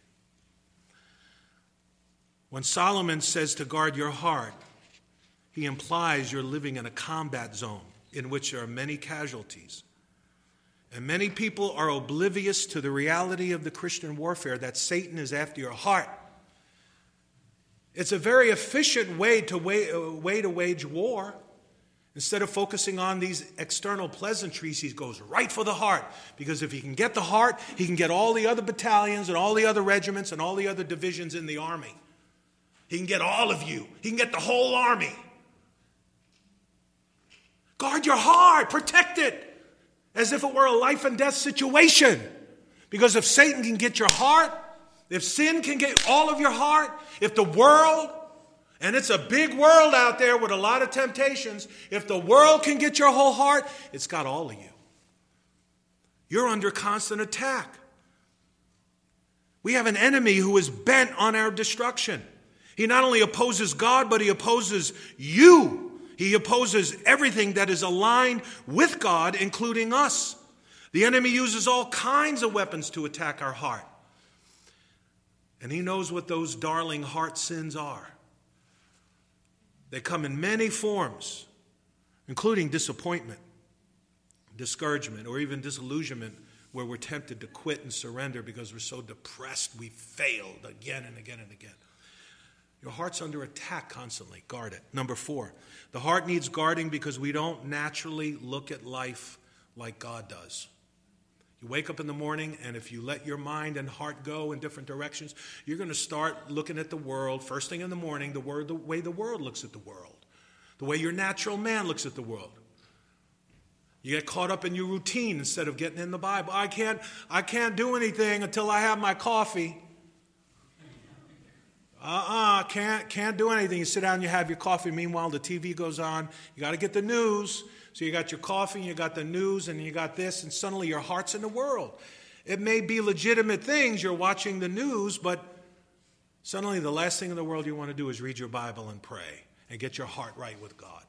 When Solomon says to guard your heart, he implies you're living in a combat zone in which there are many casualties. And many people are oblivious to the reality of the Christian warfare, that Satan is after your heart. It's a very efficient way to wage war. Instead of focusing on these external pleasantries, he goes right for the heart. Because if he can get the heart, he can get all the other battalions and all the other regiments and all the other divisions in the army. He can get all of you. He can get the whole army. Guard your heart. Protect it. As if it were a life and death situation. Because if Satan can get your heart, if sin can get all of your heart, if the world, and it's a big world out there with a lot of temptations, if the world can get your whole heart, it's got all of you. You're under constant attack. We have an enemy who is bent on our destruction. He not only opposes God, but he opposes you. He opposes everything that is aligned with God, including us. The enemy uses all kinds of weapons to attack our heart. And he knows what those darling heart sins are. They come in many forms, including disappointment, discouragement, or even disillusionment, where we're tempted to quit and surrender because we're so depressed we failed again and again and again. Your heart's under attack constantly. Guard it. Number 4, the heart needs guarding because we don't naturally look at life like God does. You wake up in the morning, and if you let your mind and heart go in different directions, you're going to start looking at the world, first thing in the morning, the way the world looks at the world, the way your natural man looks at the world. You get caught up in your routine instead of getting in the Bible. I can't do anything until I have my coffee. Can't do anything. You sit down and you have your coffee. Meanwhile, the TV goes on. You got to get the news. So you got your coffee, and you got the news, and you got this, and suddenly your heart's in the world. It may be legitimate things. You're watching the news, but suddenly the last thing in the world you want to do is read your Bible and pray and get your heart right with God.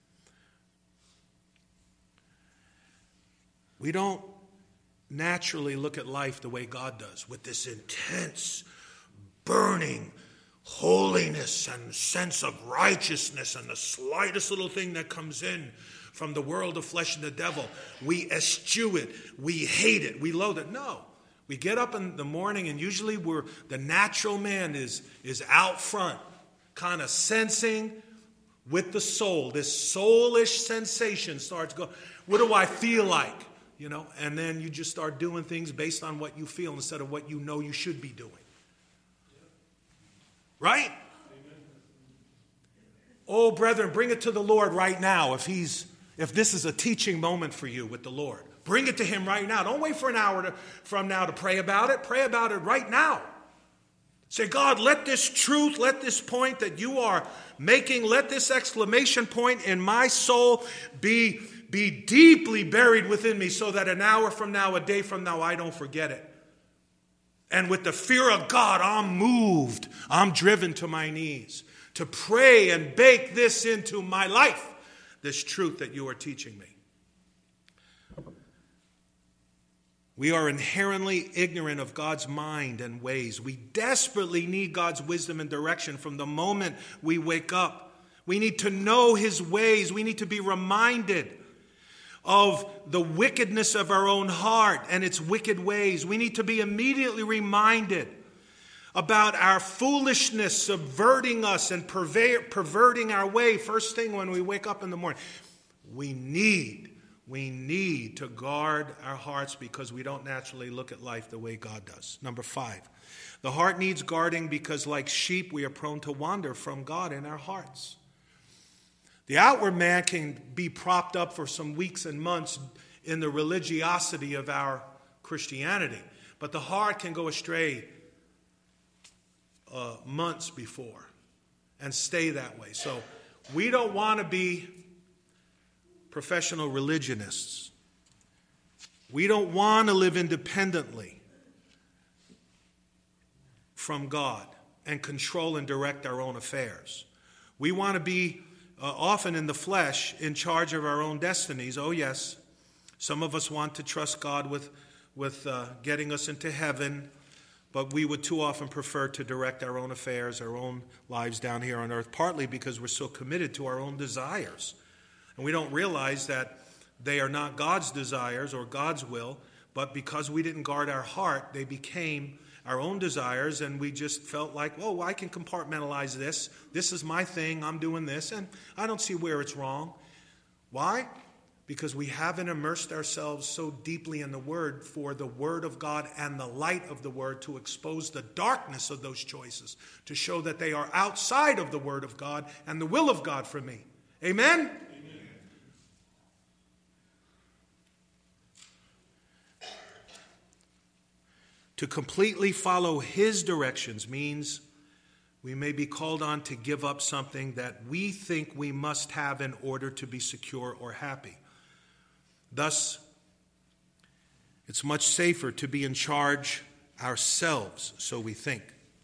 We don't naturally look at life the way God does, with this intense, burning holiness and sense of righteousness, and the slightest little thing that comes in from the world of flesh and the devil, we eschew it, we hate it, we loathe it. No. We get up in the morning, and usually the natural man is out front, kind of sensing with the soul. This soulish sensation starts going, what do I feel like? And then you just start doing things based on what you feel instead of what you know you should be doing. Right? Oh, brethren, bring it to the Lord right now if this is a teaching moment for you with the Lord. Bring it to him right now. Don't wait for an hour from now to pray about it. Pray about it right now. Say, God, let this truth, let this point that you are making, let this exclamation point in my soul be deeply buried within me so that an hour from now, a day from now, I don't forget it. And with the fear of God, I'm moved. I'm driven to my knees to pray and bake this into my life, this truth that you are teaching me. We are inherently ignorant of God's mind and ways. We desperately need God's wisdom and direction from the moment we wake up. We need to know his ways. We need to be reminded of the wickedness of our own heart and its wicked ways. We need to be immediately reminded about our foolishness subverting us and perverting our way first thing when we wake up in the morning. We need to guard our hearts because we don't naturally look at life the way God does. Number 5, the heart needs guarding because like sheep we are prone to wander from God in our hearts. The outward man can be propped up for some weeks and months in the religiosity of our Christianity, but the heart can go astray months before and stay that way. So we don't want to be professional religionists. We don't want to live independently from God and control and direct our own affairs. We want to be often in the flesh in charge of our own destinies. Oh yes, some of us want to trust God with getting us into heaven, but we would too often prefer to direct our own affairs, our own lives down here on earth, partly because we're so committed to our own desires. And we don't realize that they are not God's desires or God's will, but because we didn't guard our heart, they became our own desires, and we just felt like, oh, I can compartmentalize this. This is my thing. I'm doing this, and I don't see where it's wrong. Why? Because we haven't immersed ourselves so deeply in the Word for the Word of God and the light of the Word to expose the darkness of those choices, to show that they are outside of the Word of God and the will of God for me. Amen? To completely follow His directions means we may be called on to give up something that we think we must have in order to be secure or happy. Thus, it's much safer to be in charge ourselves, so we think.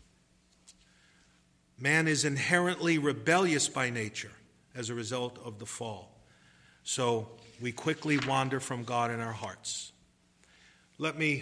Man is inherently rebellious by nature as a result of the fall. So we quickly wander from God in our hearts. Let me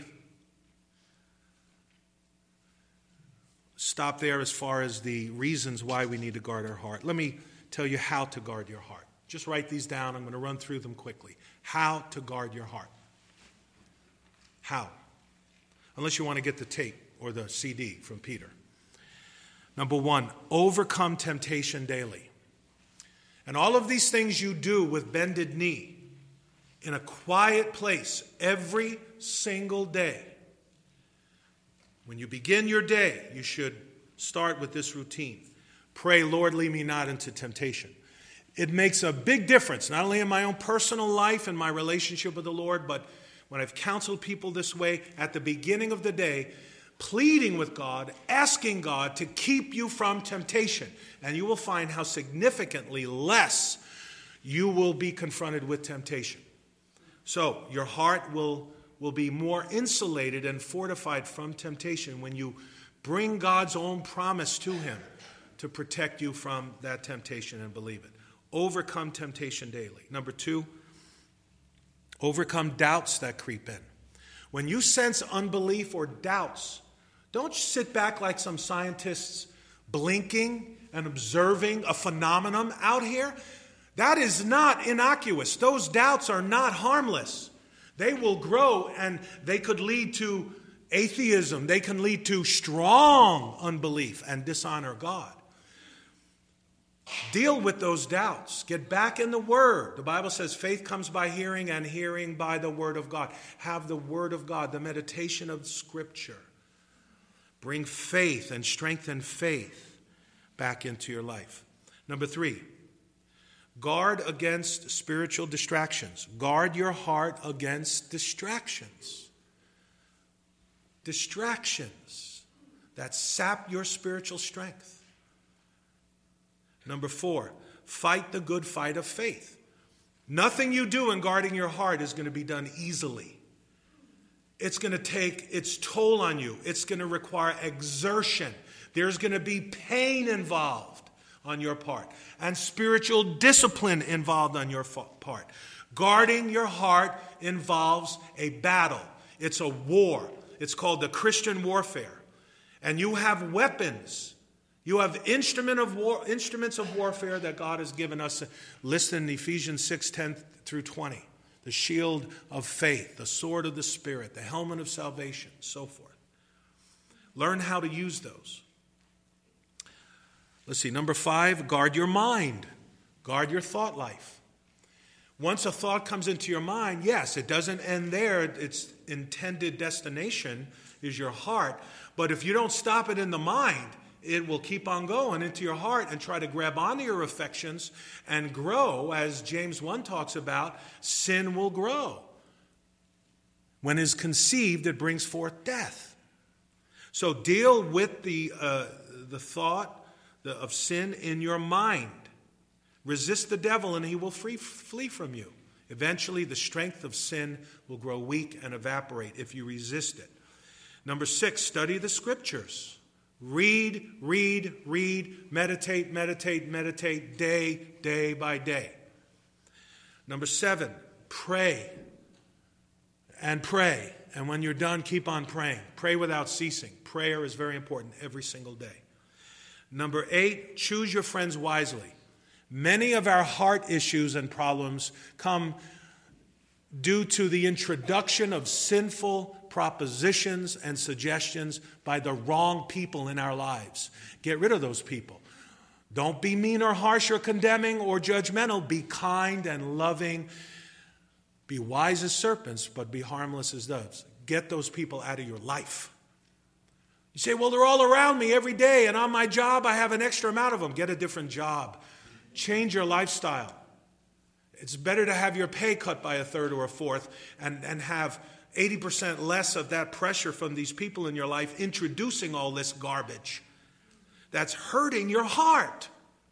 stop there as far as the reasons why we need to guard our heart. Let me tell you how to guard your heart. Just write these down. I'm going to run through them quickly. How to guard your heart. How? Unless you want to get the tape or the CD from Peter. Number one, overcome temptation daily. And all of these things you do with bended knee in a quiet place every single day. When you begin your day, you should start with this routine. Pray, Lord, lead me not into temptation. It makes a big difference, not only in my own personal life and my relationship with the Lord, but when I've counseled people this way at the beginning of the day, pleading with God, asking God to keep you from temptation. And you will find how significantly less you will be confronted with temptation. So your heart will be more insulated and fortified from temptation when you bring God's own promise to Him to protect you from that temptation and believe it. Overcome temptation daily. Number two, overcome doubts that creep in. When you sense unbelief or doubts, don't sit back like some scientists blinking and observing a phenomenon out here. That is not innocuous. Those doubts are not harmless. They will grow, and they could lead to atheism. They can lead to strong unbelief and dishonor God. Deal with those doubts. Get back in the Word. The Bible says faith comes by hearing, and hearing by the Word of God. Have the Word of God, the meditation of Scripture. Bring faith and strengthen faith back into your life. Number three, guard against spiritual distractions. Guard your heart against distractions. Distractions that sap your spiritual strength. Number four, fight the good fight of faith. Nothing you do in guarding your heart is going to be done easily. It's going to take its toll on you. It's going to require exertion. There's going to be pain involved on your part and spiritual discipline involved on your part. Guarding your heart involves a battle. It's a war. It's called the Christian warfare. And you have weapons. You have instruments of warfare that God has given us listed in Ephesians 6:10 through 20. The shield of faith, the sword of the Spirit, the helmet of salvation, so forth. Learn how to use those. Let's see, number 5, guard your mind. Guard your thought life. Once a thought comes into your mind, yes, it doesn't end there. Its intended destination is your heart. But if you don't stop it in the mind, it will keep on going into your heart and try to grab onto your affections and grow. As James 1 talks about, sin will grow. When it is conceived, it brings forth death. So deal with the thought of sin in your mind. Resist the devil and he will flee from you. Eventually, the strength of sin will grow weak and evaporate if you resist it. Number 6, study the scriptures. Read, meditate, day by day. Number 7, pray. And pray. And when you're done, keep on praying. Pray without ceasing. Prayer is very important every single day. Number 8, choose your friends wisely. Many of our heart issues and problems come due to the introduction of sinful propositions and suggestions by the wrong people in our lives. Get rid of those people. Don't be mean or harsh or condemning or judgmental. Be kind and loving. Be wise as serpents, but be harmless as doves. Get those people out of your life. You say, well, they're all around me every day, and on my job I have an extra amount of them. Get a different job. Change your lifestyle. It's better to have your pay cut by a third or a fourth and have 80% less of that pressure from these people in your life introducing all this garbage. That's hurting your heart.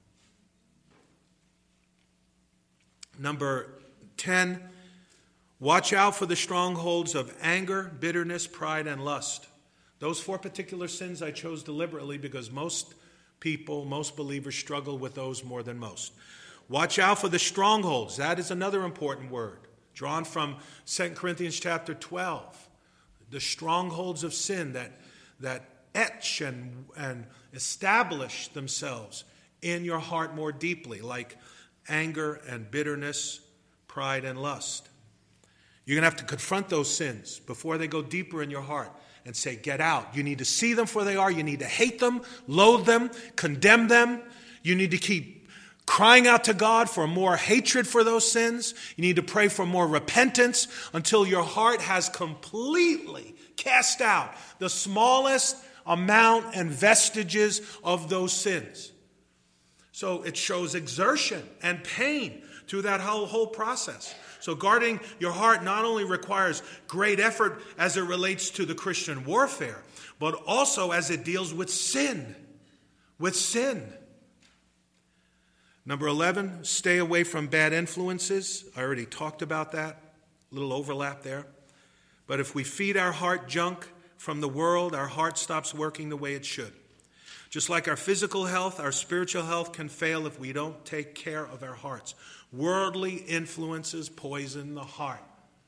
Number 10, watch out for the strongholds of anger, bitterness, pride, and lust. Those 4 particular sins I chose deliberately because most people, most believers struggle with those more than most. Watch out for the strongholds. That is another important word, drawn from 2 Corinthians chapter 12. The strongholds of sin that etch and establish themselves in your heart more deeply, like anger and bitterness, pride and lust. You're going to have to confront those sins before they go deeper in your heart and say, get out. You need to see them for they are. You need to hate them, loathe them, condemn them. You need to keep crying out to God for more hatred for those sins. You need to pray for more repentance until your heart has completely cast out the smallest amount and vestiges of those sins. So it shows exertion and pain through that whole process. So guarding your heart not only requires great effort as it relates to the Christian warfare, but also as it deals with sin. With sin. Number 11, stay away from bad influences. I already talked about that. A little overlap there. But if we feed our heart junk from the world, our heart stops working the way it should. Just like our physical health, our spiritual health can fail if we don't take care of our hearts. Worldly influences poison the heart.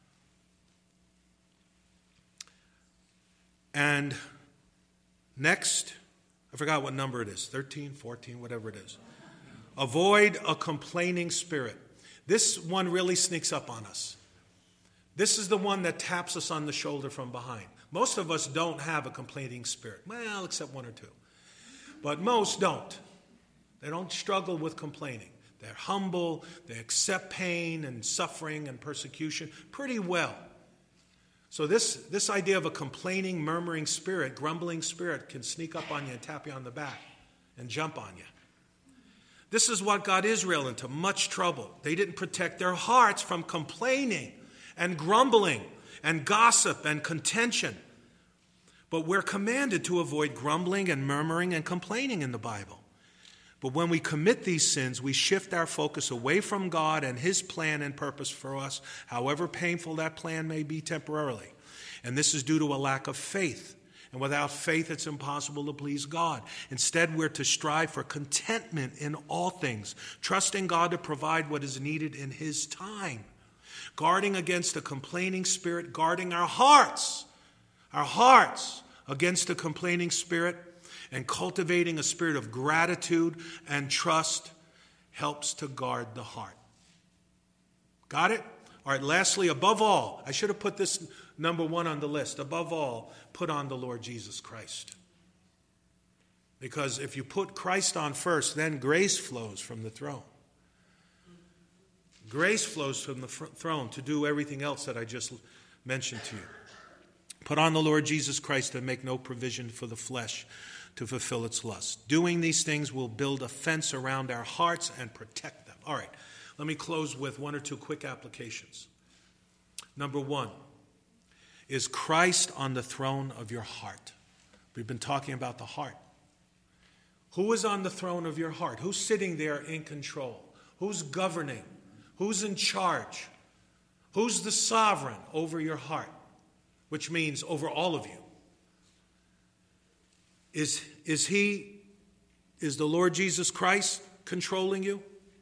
And next, I forgot what number it is, 13, 14, whatever it is. Avoid a complaining spirit. This one really sneaks up on us. This is the one that taps us on the shoulder from behind. Most of us don't have a complaining spirit. Well, except 1 or 2. But most don't. They don't struggle with complaining. They're humble. They accept pain and suffering and persecution pretty well. So this idea of a complaining, murmuring spirit, grumbling spirit can sneak up on you and tap you on the back and jump on you. This is what got Israel into much trouble. They didn't protect their hearts from complaining and grumbling and gossip and contention. But we're commanded to avoid grumbling and murmuring and complaining in the Bible. But when we commit these sins, we shift our focus away from God and His plan and purpose for us, however painful that plan may be temporarily. And this is due to a lack of faith. And without faith, it's impossible to please God. Instead, we're to strive for contentment in all things, trusting God to provide what is needed in His time. Guarding against a complaining spirit, guarding our hearts against a complaining spirit, and cultivating a spirit of gratitude and trust helps to guard the heart. Got it? All right, lastly, above all, I should have put this number 1 on the list. Above all, put on the Lord Jesus Christ. Because if you put Christ on first, then grace flows from the throne. Grace flows from the throne to do everything else that I just mentioned to you. Put on the Lord Jesus Christ and make no provision for the flesh to fulfill its lust. Doing these things will build a fence around our hearts and protect them. All right, let me close with 1 or 2 quick applications. Number 1, is Christ on the throne of your heart? We've been talking about the heart. Who is on the throne of your heart? Who's sitting there in control? Who's governing? Who's in charge? Who's the sovereign over your heart? Which means over all of you. Is the Lord Jesus Christ controlling you?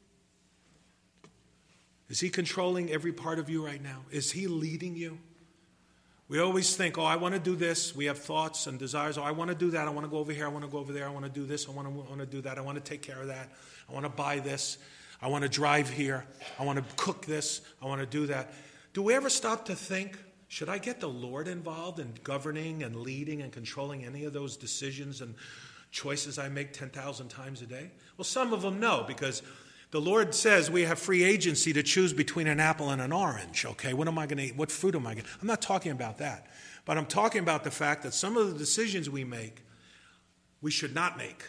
Is he controlling every part of you right now? Is he leading you? We always think, I want to do this. We have thoughts and desires. I want to do that. I want to go over here. I want to go over there. I want to do this. I want to do that. I want to take care of that. I want to buy this. I want to drive here. I want to cook this. I want to do that. Do we ever stop to think, should I get the Lord involved in governing and leading and controlling any of those decisions and choices I make 10,000 times a day? Well, some of them no, because the Lord says we have free agency to choose between an apple and an orange, okay? What am I going to eat? What fruit am I going to eat? I'm not talking about that. But I'm talking about the fact that some of the decisions we make, we should not make.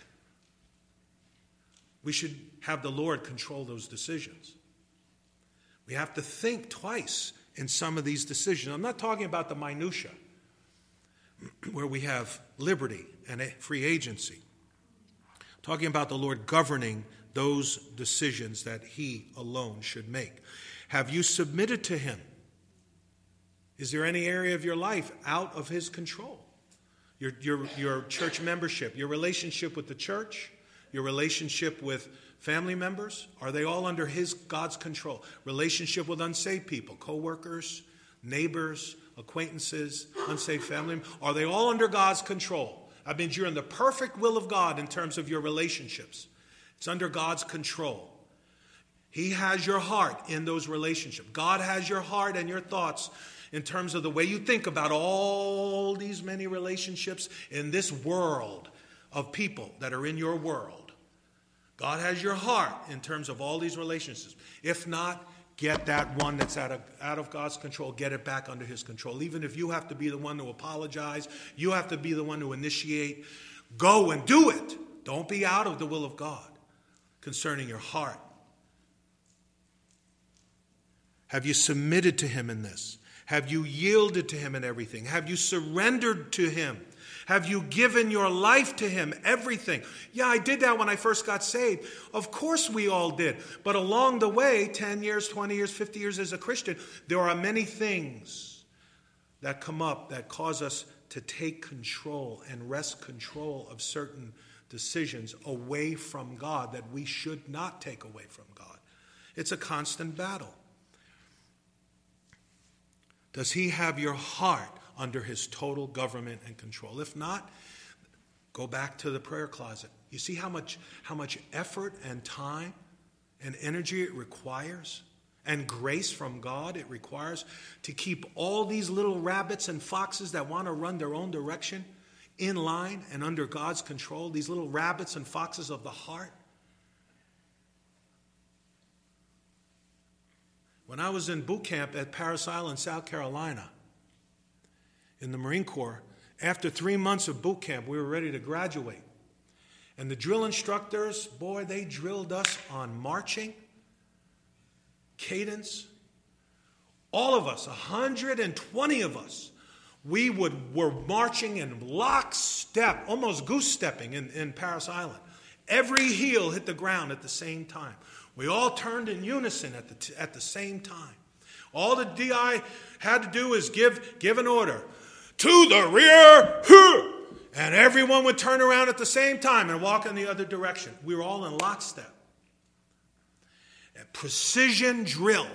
We should have the Lord control those decisions. We have to think twice in some of these decisions. I'm not talking about the minutia, where we have liberty and free agency. I'm talking about the Lord governing those decisions that he alone should make. Have you submitted to him? Is there any area of your life out of his control? Your church membership, your relationship with the church, your relationship with family members, are they all under God's control? Relationship with unsaved people, co-workers, neighbors, acquaintances, unsaved family members, are they all under God's control? That means you're in the perfect will of God in terms of your relationships. It's under God's control. He has your heart in those relationships. God has your heart and your thoughts in terms of the way you think about all these many relationships in this world of people that are in your world. God has your heart in terms of all these relationships. If not, get that one that's out of God's control, get it back under his control. Even if you have to be the one to apologize, you have to be the one to initiate, go and do it. Don't be out of the will of God concerning your heart. Have you submitted to him in this? Have you yielded to him in everything? Have you surrendered to him? Have you given your life to him? Everything. Yeah, I did that when I first got saved. Of course we all did. But along the way, 10 years, 20 years, 50 years as a Christian, there are many things that come up that cause us to take control and wrest control of certain decisions away from God that we should not take away from God. It's a constant battle. Does he have your heart under his total government and control? If not, go back to the prayer closet. You see how much effort and time and energy it requires, and grace from God it requires to keep all these little rabbits and foxes that want to run their own direction in line and under God's control, these little rabbits and foxes of the heart. When I was in boot camp at Parris Island, South Carolina, in the Marine Corps, after 3 months of boot camp, we were ready to graduate. And the drill instructors, boy, they drilled us on marching, cadence. All of us, 120 of us, we were marching in lockstep, almost goose-stepping in Parris Island. Every heel hit the ground at the same time. We all turned in unison at the same time. All the DI had to do is give an order. To the rear! And everyone would turn around at the same time and walk in the other direction. We were all in lockstep. A precision drill.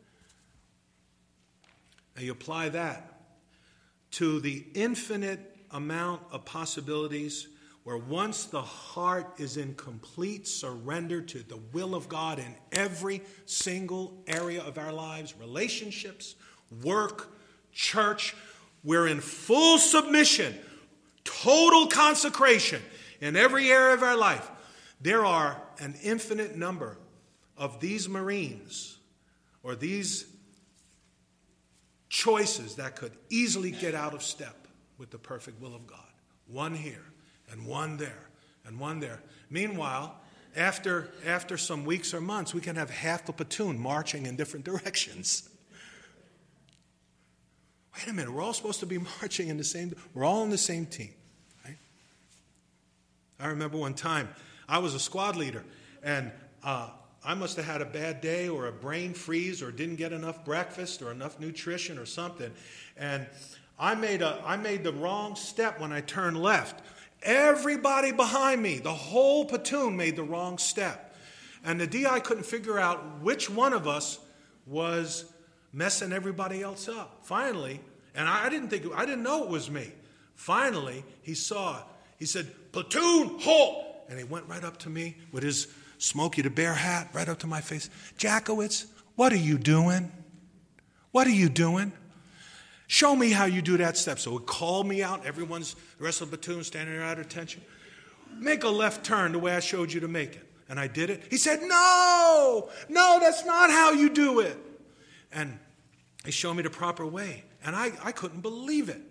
Now you apply that to the infinite amount of possibilities where once the heart is in complete surrender to the will of God in every single area of our lives, relationships, work, church, we're in full submission, total consecration in every area of our life. There are an infinite number of these Marines or these choices that could easily get out of step with the perfect will of God. One here and one there and one there. Meanwhile, after some weeks or months, we can have half a platoon marching in different directions. Wait a minute, we're all supposed to be marching in the same, we're all on the same team. Right? I remember one time, I was a squad leader, and I must have had a bad day or a brain freeze or didn't get enough breakfast or enough nutrition or something. And I made the wrong step when I turned left. Everybody behind me, the whole platoon, made the wrong step. And the DI couldn't figure out which one of us was messing everybody else up. Finally, and I didn't know it was me. Finally, he saw it. He said, "Platoon, halt!" And he went right up to me with his Smokey the Bear hat, right up to my face. "Jackowitz, what are you doing? What are you doing? Show me how you do that step." So he called me out. The rest of the platoon standing there at attention. "Make a left turn the way I showed you to make it." And I did it. He said, No, that's not how you do it. And he showed me the proper way. And I couldn't believe it.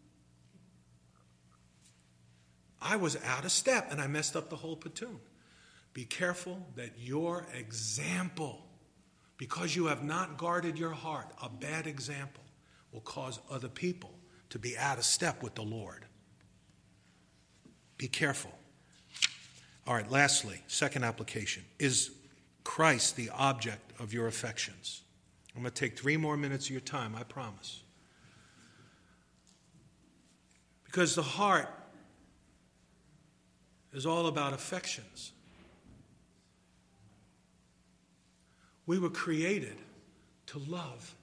I was out of step and I messed up the whole platoon. Be careful that your example, because you have not guarded your heart, a bad example will cause other people to be out of step with the Lord. Be careful. All right, lastly, second application. Is Christ the object of your affections? I'm going to take 3 more minutes of your time, I promise. Because the heart is all about affections. We were created to love,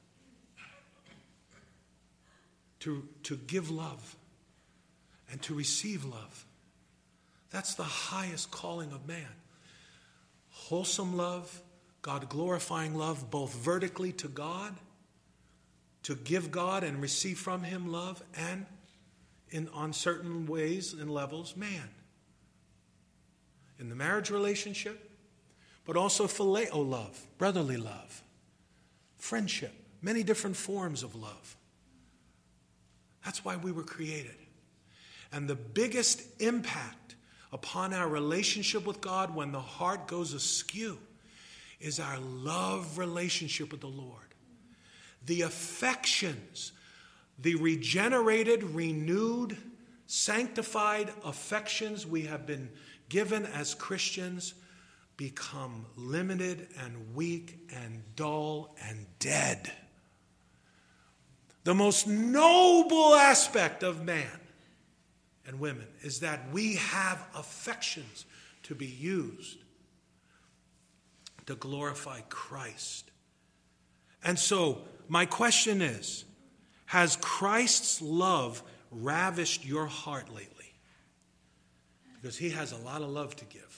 to give love, and to receive love. That's the highest calling of man. Wholesome love, God-glorifying love, both vertically to God, to give God and receive from Him love, and on certain ways and levels, man. In the marriage relationship, but also phileo love, brotherly love, friendship, many different forms of love. That's why we were created. And the biggest impact upon our relationship with God when the heart goes askew is our love relationship with the Lord. The affections, the regenerated, renewed, sanctified affections we have been given as Christians become limited and weak and dull and dead. The most noble aspect of man and women is that we have affections to be used to glorify Christ. And so, my question is, has Christ's love ravished your heart lately? Because He has a lot of love to give.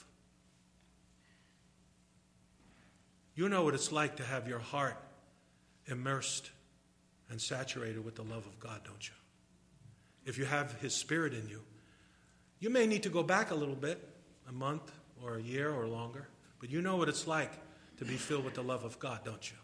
You know what it's like to have your heart immersed and saturated with the love of God, don't you? If you have His Spirit in you, you may need to go back a little bit, a month or a year or longer, but you know what it's like to be filled with the love of God, don't you?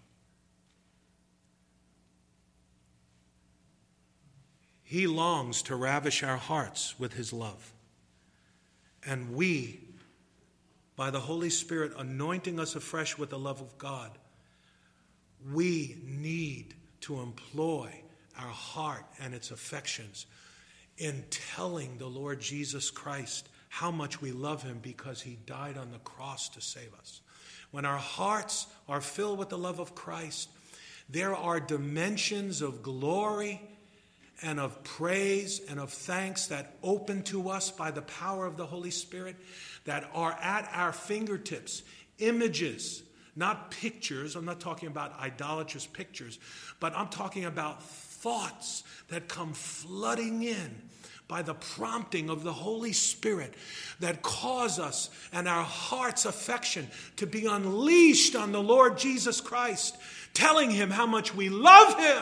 He longs to ravish our hearts with His love. And we, by the Holy Spirit anointing us afresh with the love of God, we need to employ our heart and its affections in telling the Lord Jesus Christ how much we love Him because He died on the cross to save us. When our hearts are filled with the love of Christ, there are dimensions of glory and of praise and of thanks that open to us by the power of the Holy Spirit that are at our fingertips. Images, not pictures. I'm not talking about idolatrous pictures, but I'm talking about thoughts that come flooding in by the prompting of the Holy Spirit that cause us and our heart's affection to be unleashed on the Lord Jesus Christ, telling Him how much we love Him.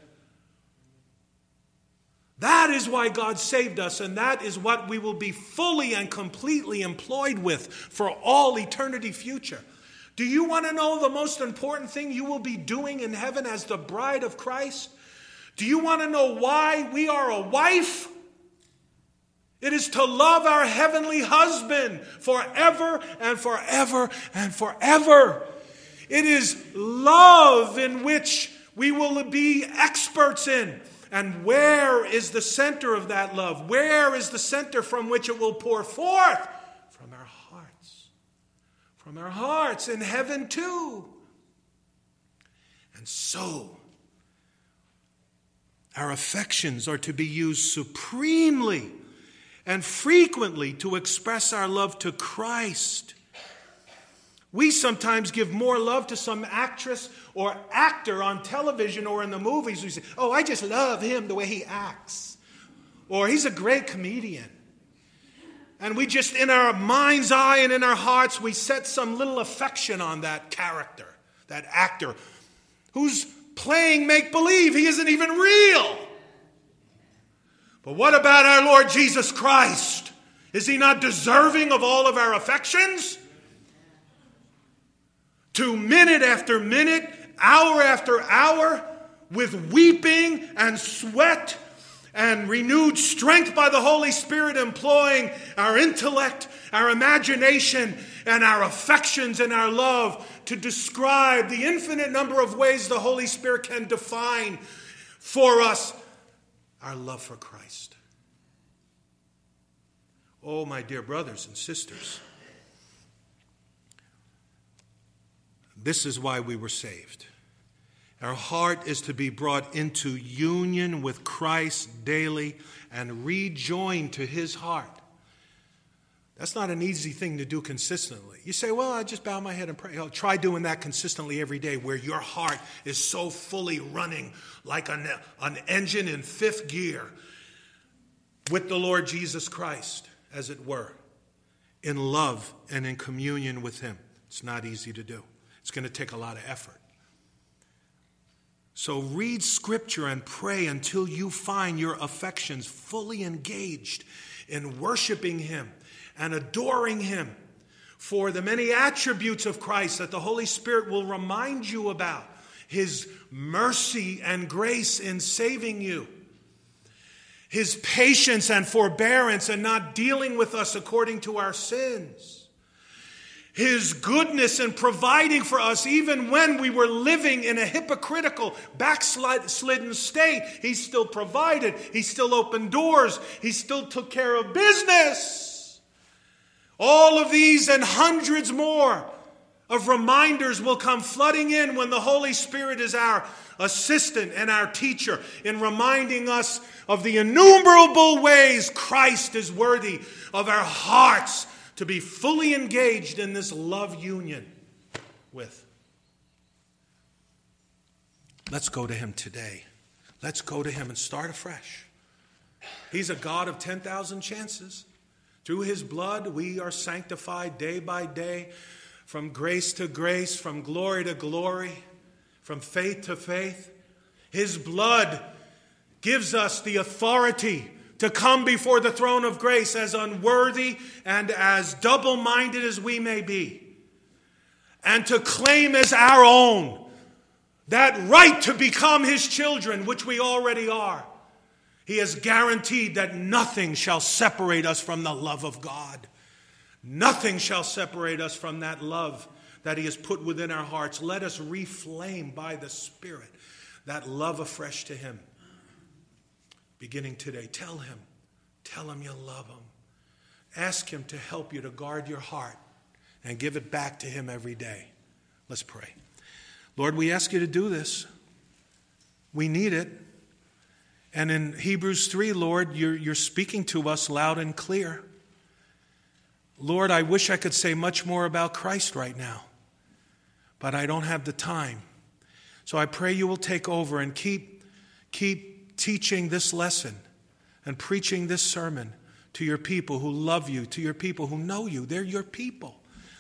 That is why God saved us, and that is what we will be fully and completely employed with for all eternity future. Do you want to know the most important thing you will be doing in heaven as the bride of Christ? Do you want to know why we are a wife? It is to love our heavenly husband forever and forever and forever. It is love in which we will be experts in. And where is the center of that love? Where is the center from which it will pour forth? From our hearts. from our hearts in heaven too. And so, our affections are to be used supremely and frequently to express our love to Christ. We sometimes give more love to some actress or actor on television or in the movies. We say, oh, I just love him the way he acts. Or he's a great comedian. And we just, in our mind's eye and in our hearts, we set some little affection on that character, that actor, who's playing make-believe. He isn't even real. But what about our Lord Jesus Christ? Is he not deserving of all of our affections? To minute after minute, hour after hour, with weeping and sweat and renewed strength by the Holy Spirit, employing our intellect, our imagination, and our affections and our love to describe the infinite number of ways the Holy Spirit can define for us our love for Christ. Oh, my dear brothers and sisters, this is why we were saved. Our heart is to be brought into union with Christ daily and rejoined to his heart. That's not an easy thing to do consistently. You say, well, I just bow my head and pray. Oh, try doing that consistently every day, where your heart is so fully running like an engine in fifth gear with the Lord Jesus Christ, as it were, in love and in communion with him. It's not easy to do. It's going to take a lot of effort. So read Scripture and pray until you find your affections fully engaged in worshiping him and adoring him for the many attributes of Christ that the Holy Spirit will remind you about. His mercy and grace in saving you. His patience and forbearance in not dealing with us according to our sins. His goodness in providing for us even when we were living in a hypocritical, backslidden state. He still provided. He still opened doors. He still took care of business. All of these and hundreds more of reminders will come flooding in when the Holy Spirit is our assistant and our teacher in reminding us of the innumerable ways Christ is worthy of our hearts to be fully engaged in this love union with. Let's go to him today. Let's go to him and start afresh. He's a God of 10,000 chances. Through his blood, we are sanctified day by day, from grace to grace, from glory to glory, from faith to faith. His blood gives us the authority to come before the throne of grace as unworthy and as double-minded as we may be, and to claim as our own that right to become his children, which we already are. He has guaranteed that nothing shall separate us from the love of God. Nothing shall separate us from that love that he has put within our hearts. Let us reflame by the Spirit that love afresh to him. Beginning today, tell him you love him. Ask him to help you to guard your heart and give it back to him every day. Let's pray. Lord, we ask you to do this. We need it. And in Hebrews 3, Lord, you're speaking to us loud and clear. Lord, I wish I could say much more about Christ right now, but I don't have the time. So I pray you will take over and keep teaching this lesson and preaching this sermon to your people who love you, to your people who know you. They're your people.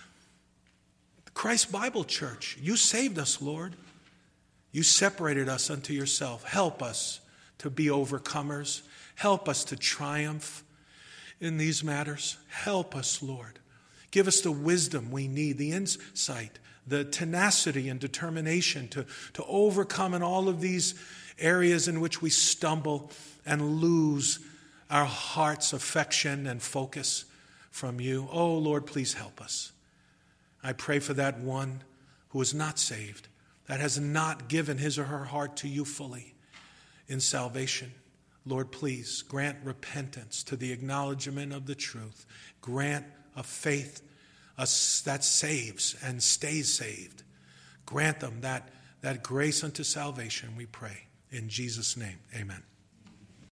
Christ Bible Church, you saved us, Lord. You separated us unto yourself. Help us to be overcomers. Help us to triumph in these matters. Help us, Lord. Give us the wisdom we need, the insight, the tenacity and determination to overcome in all of these areas in which we stumble and lose our heart's affection and focus from you. Oh, Lord, please help us. I pray for that one who is not saved, that has not given his or her heart to you fully in salvation. Lord, please grant repentance to the acknowledgement of the truth. Grant a faith that saves and stays saved. Grant them that grace unto salvation, we pray. In Jesus' name, amen.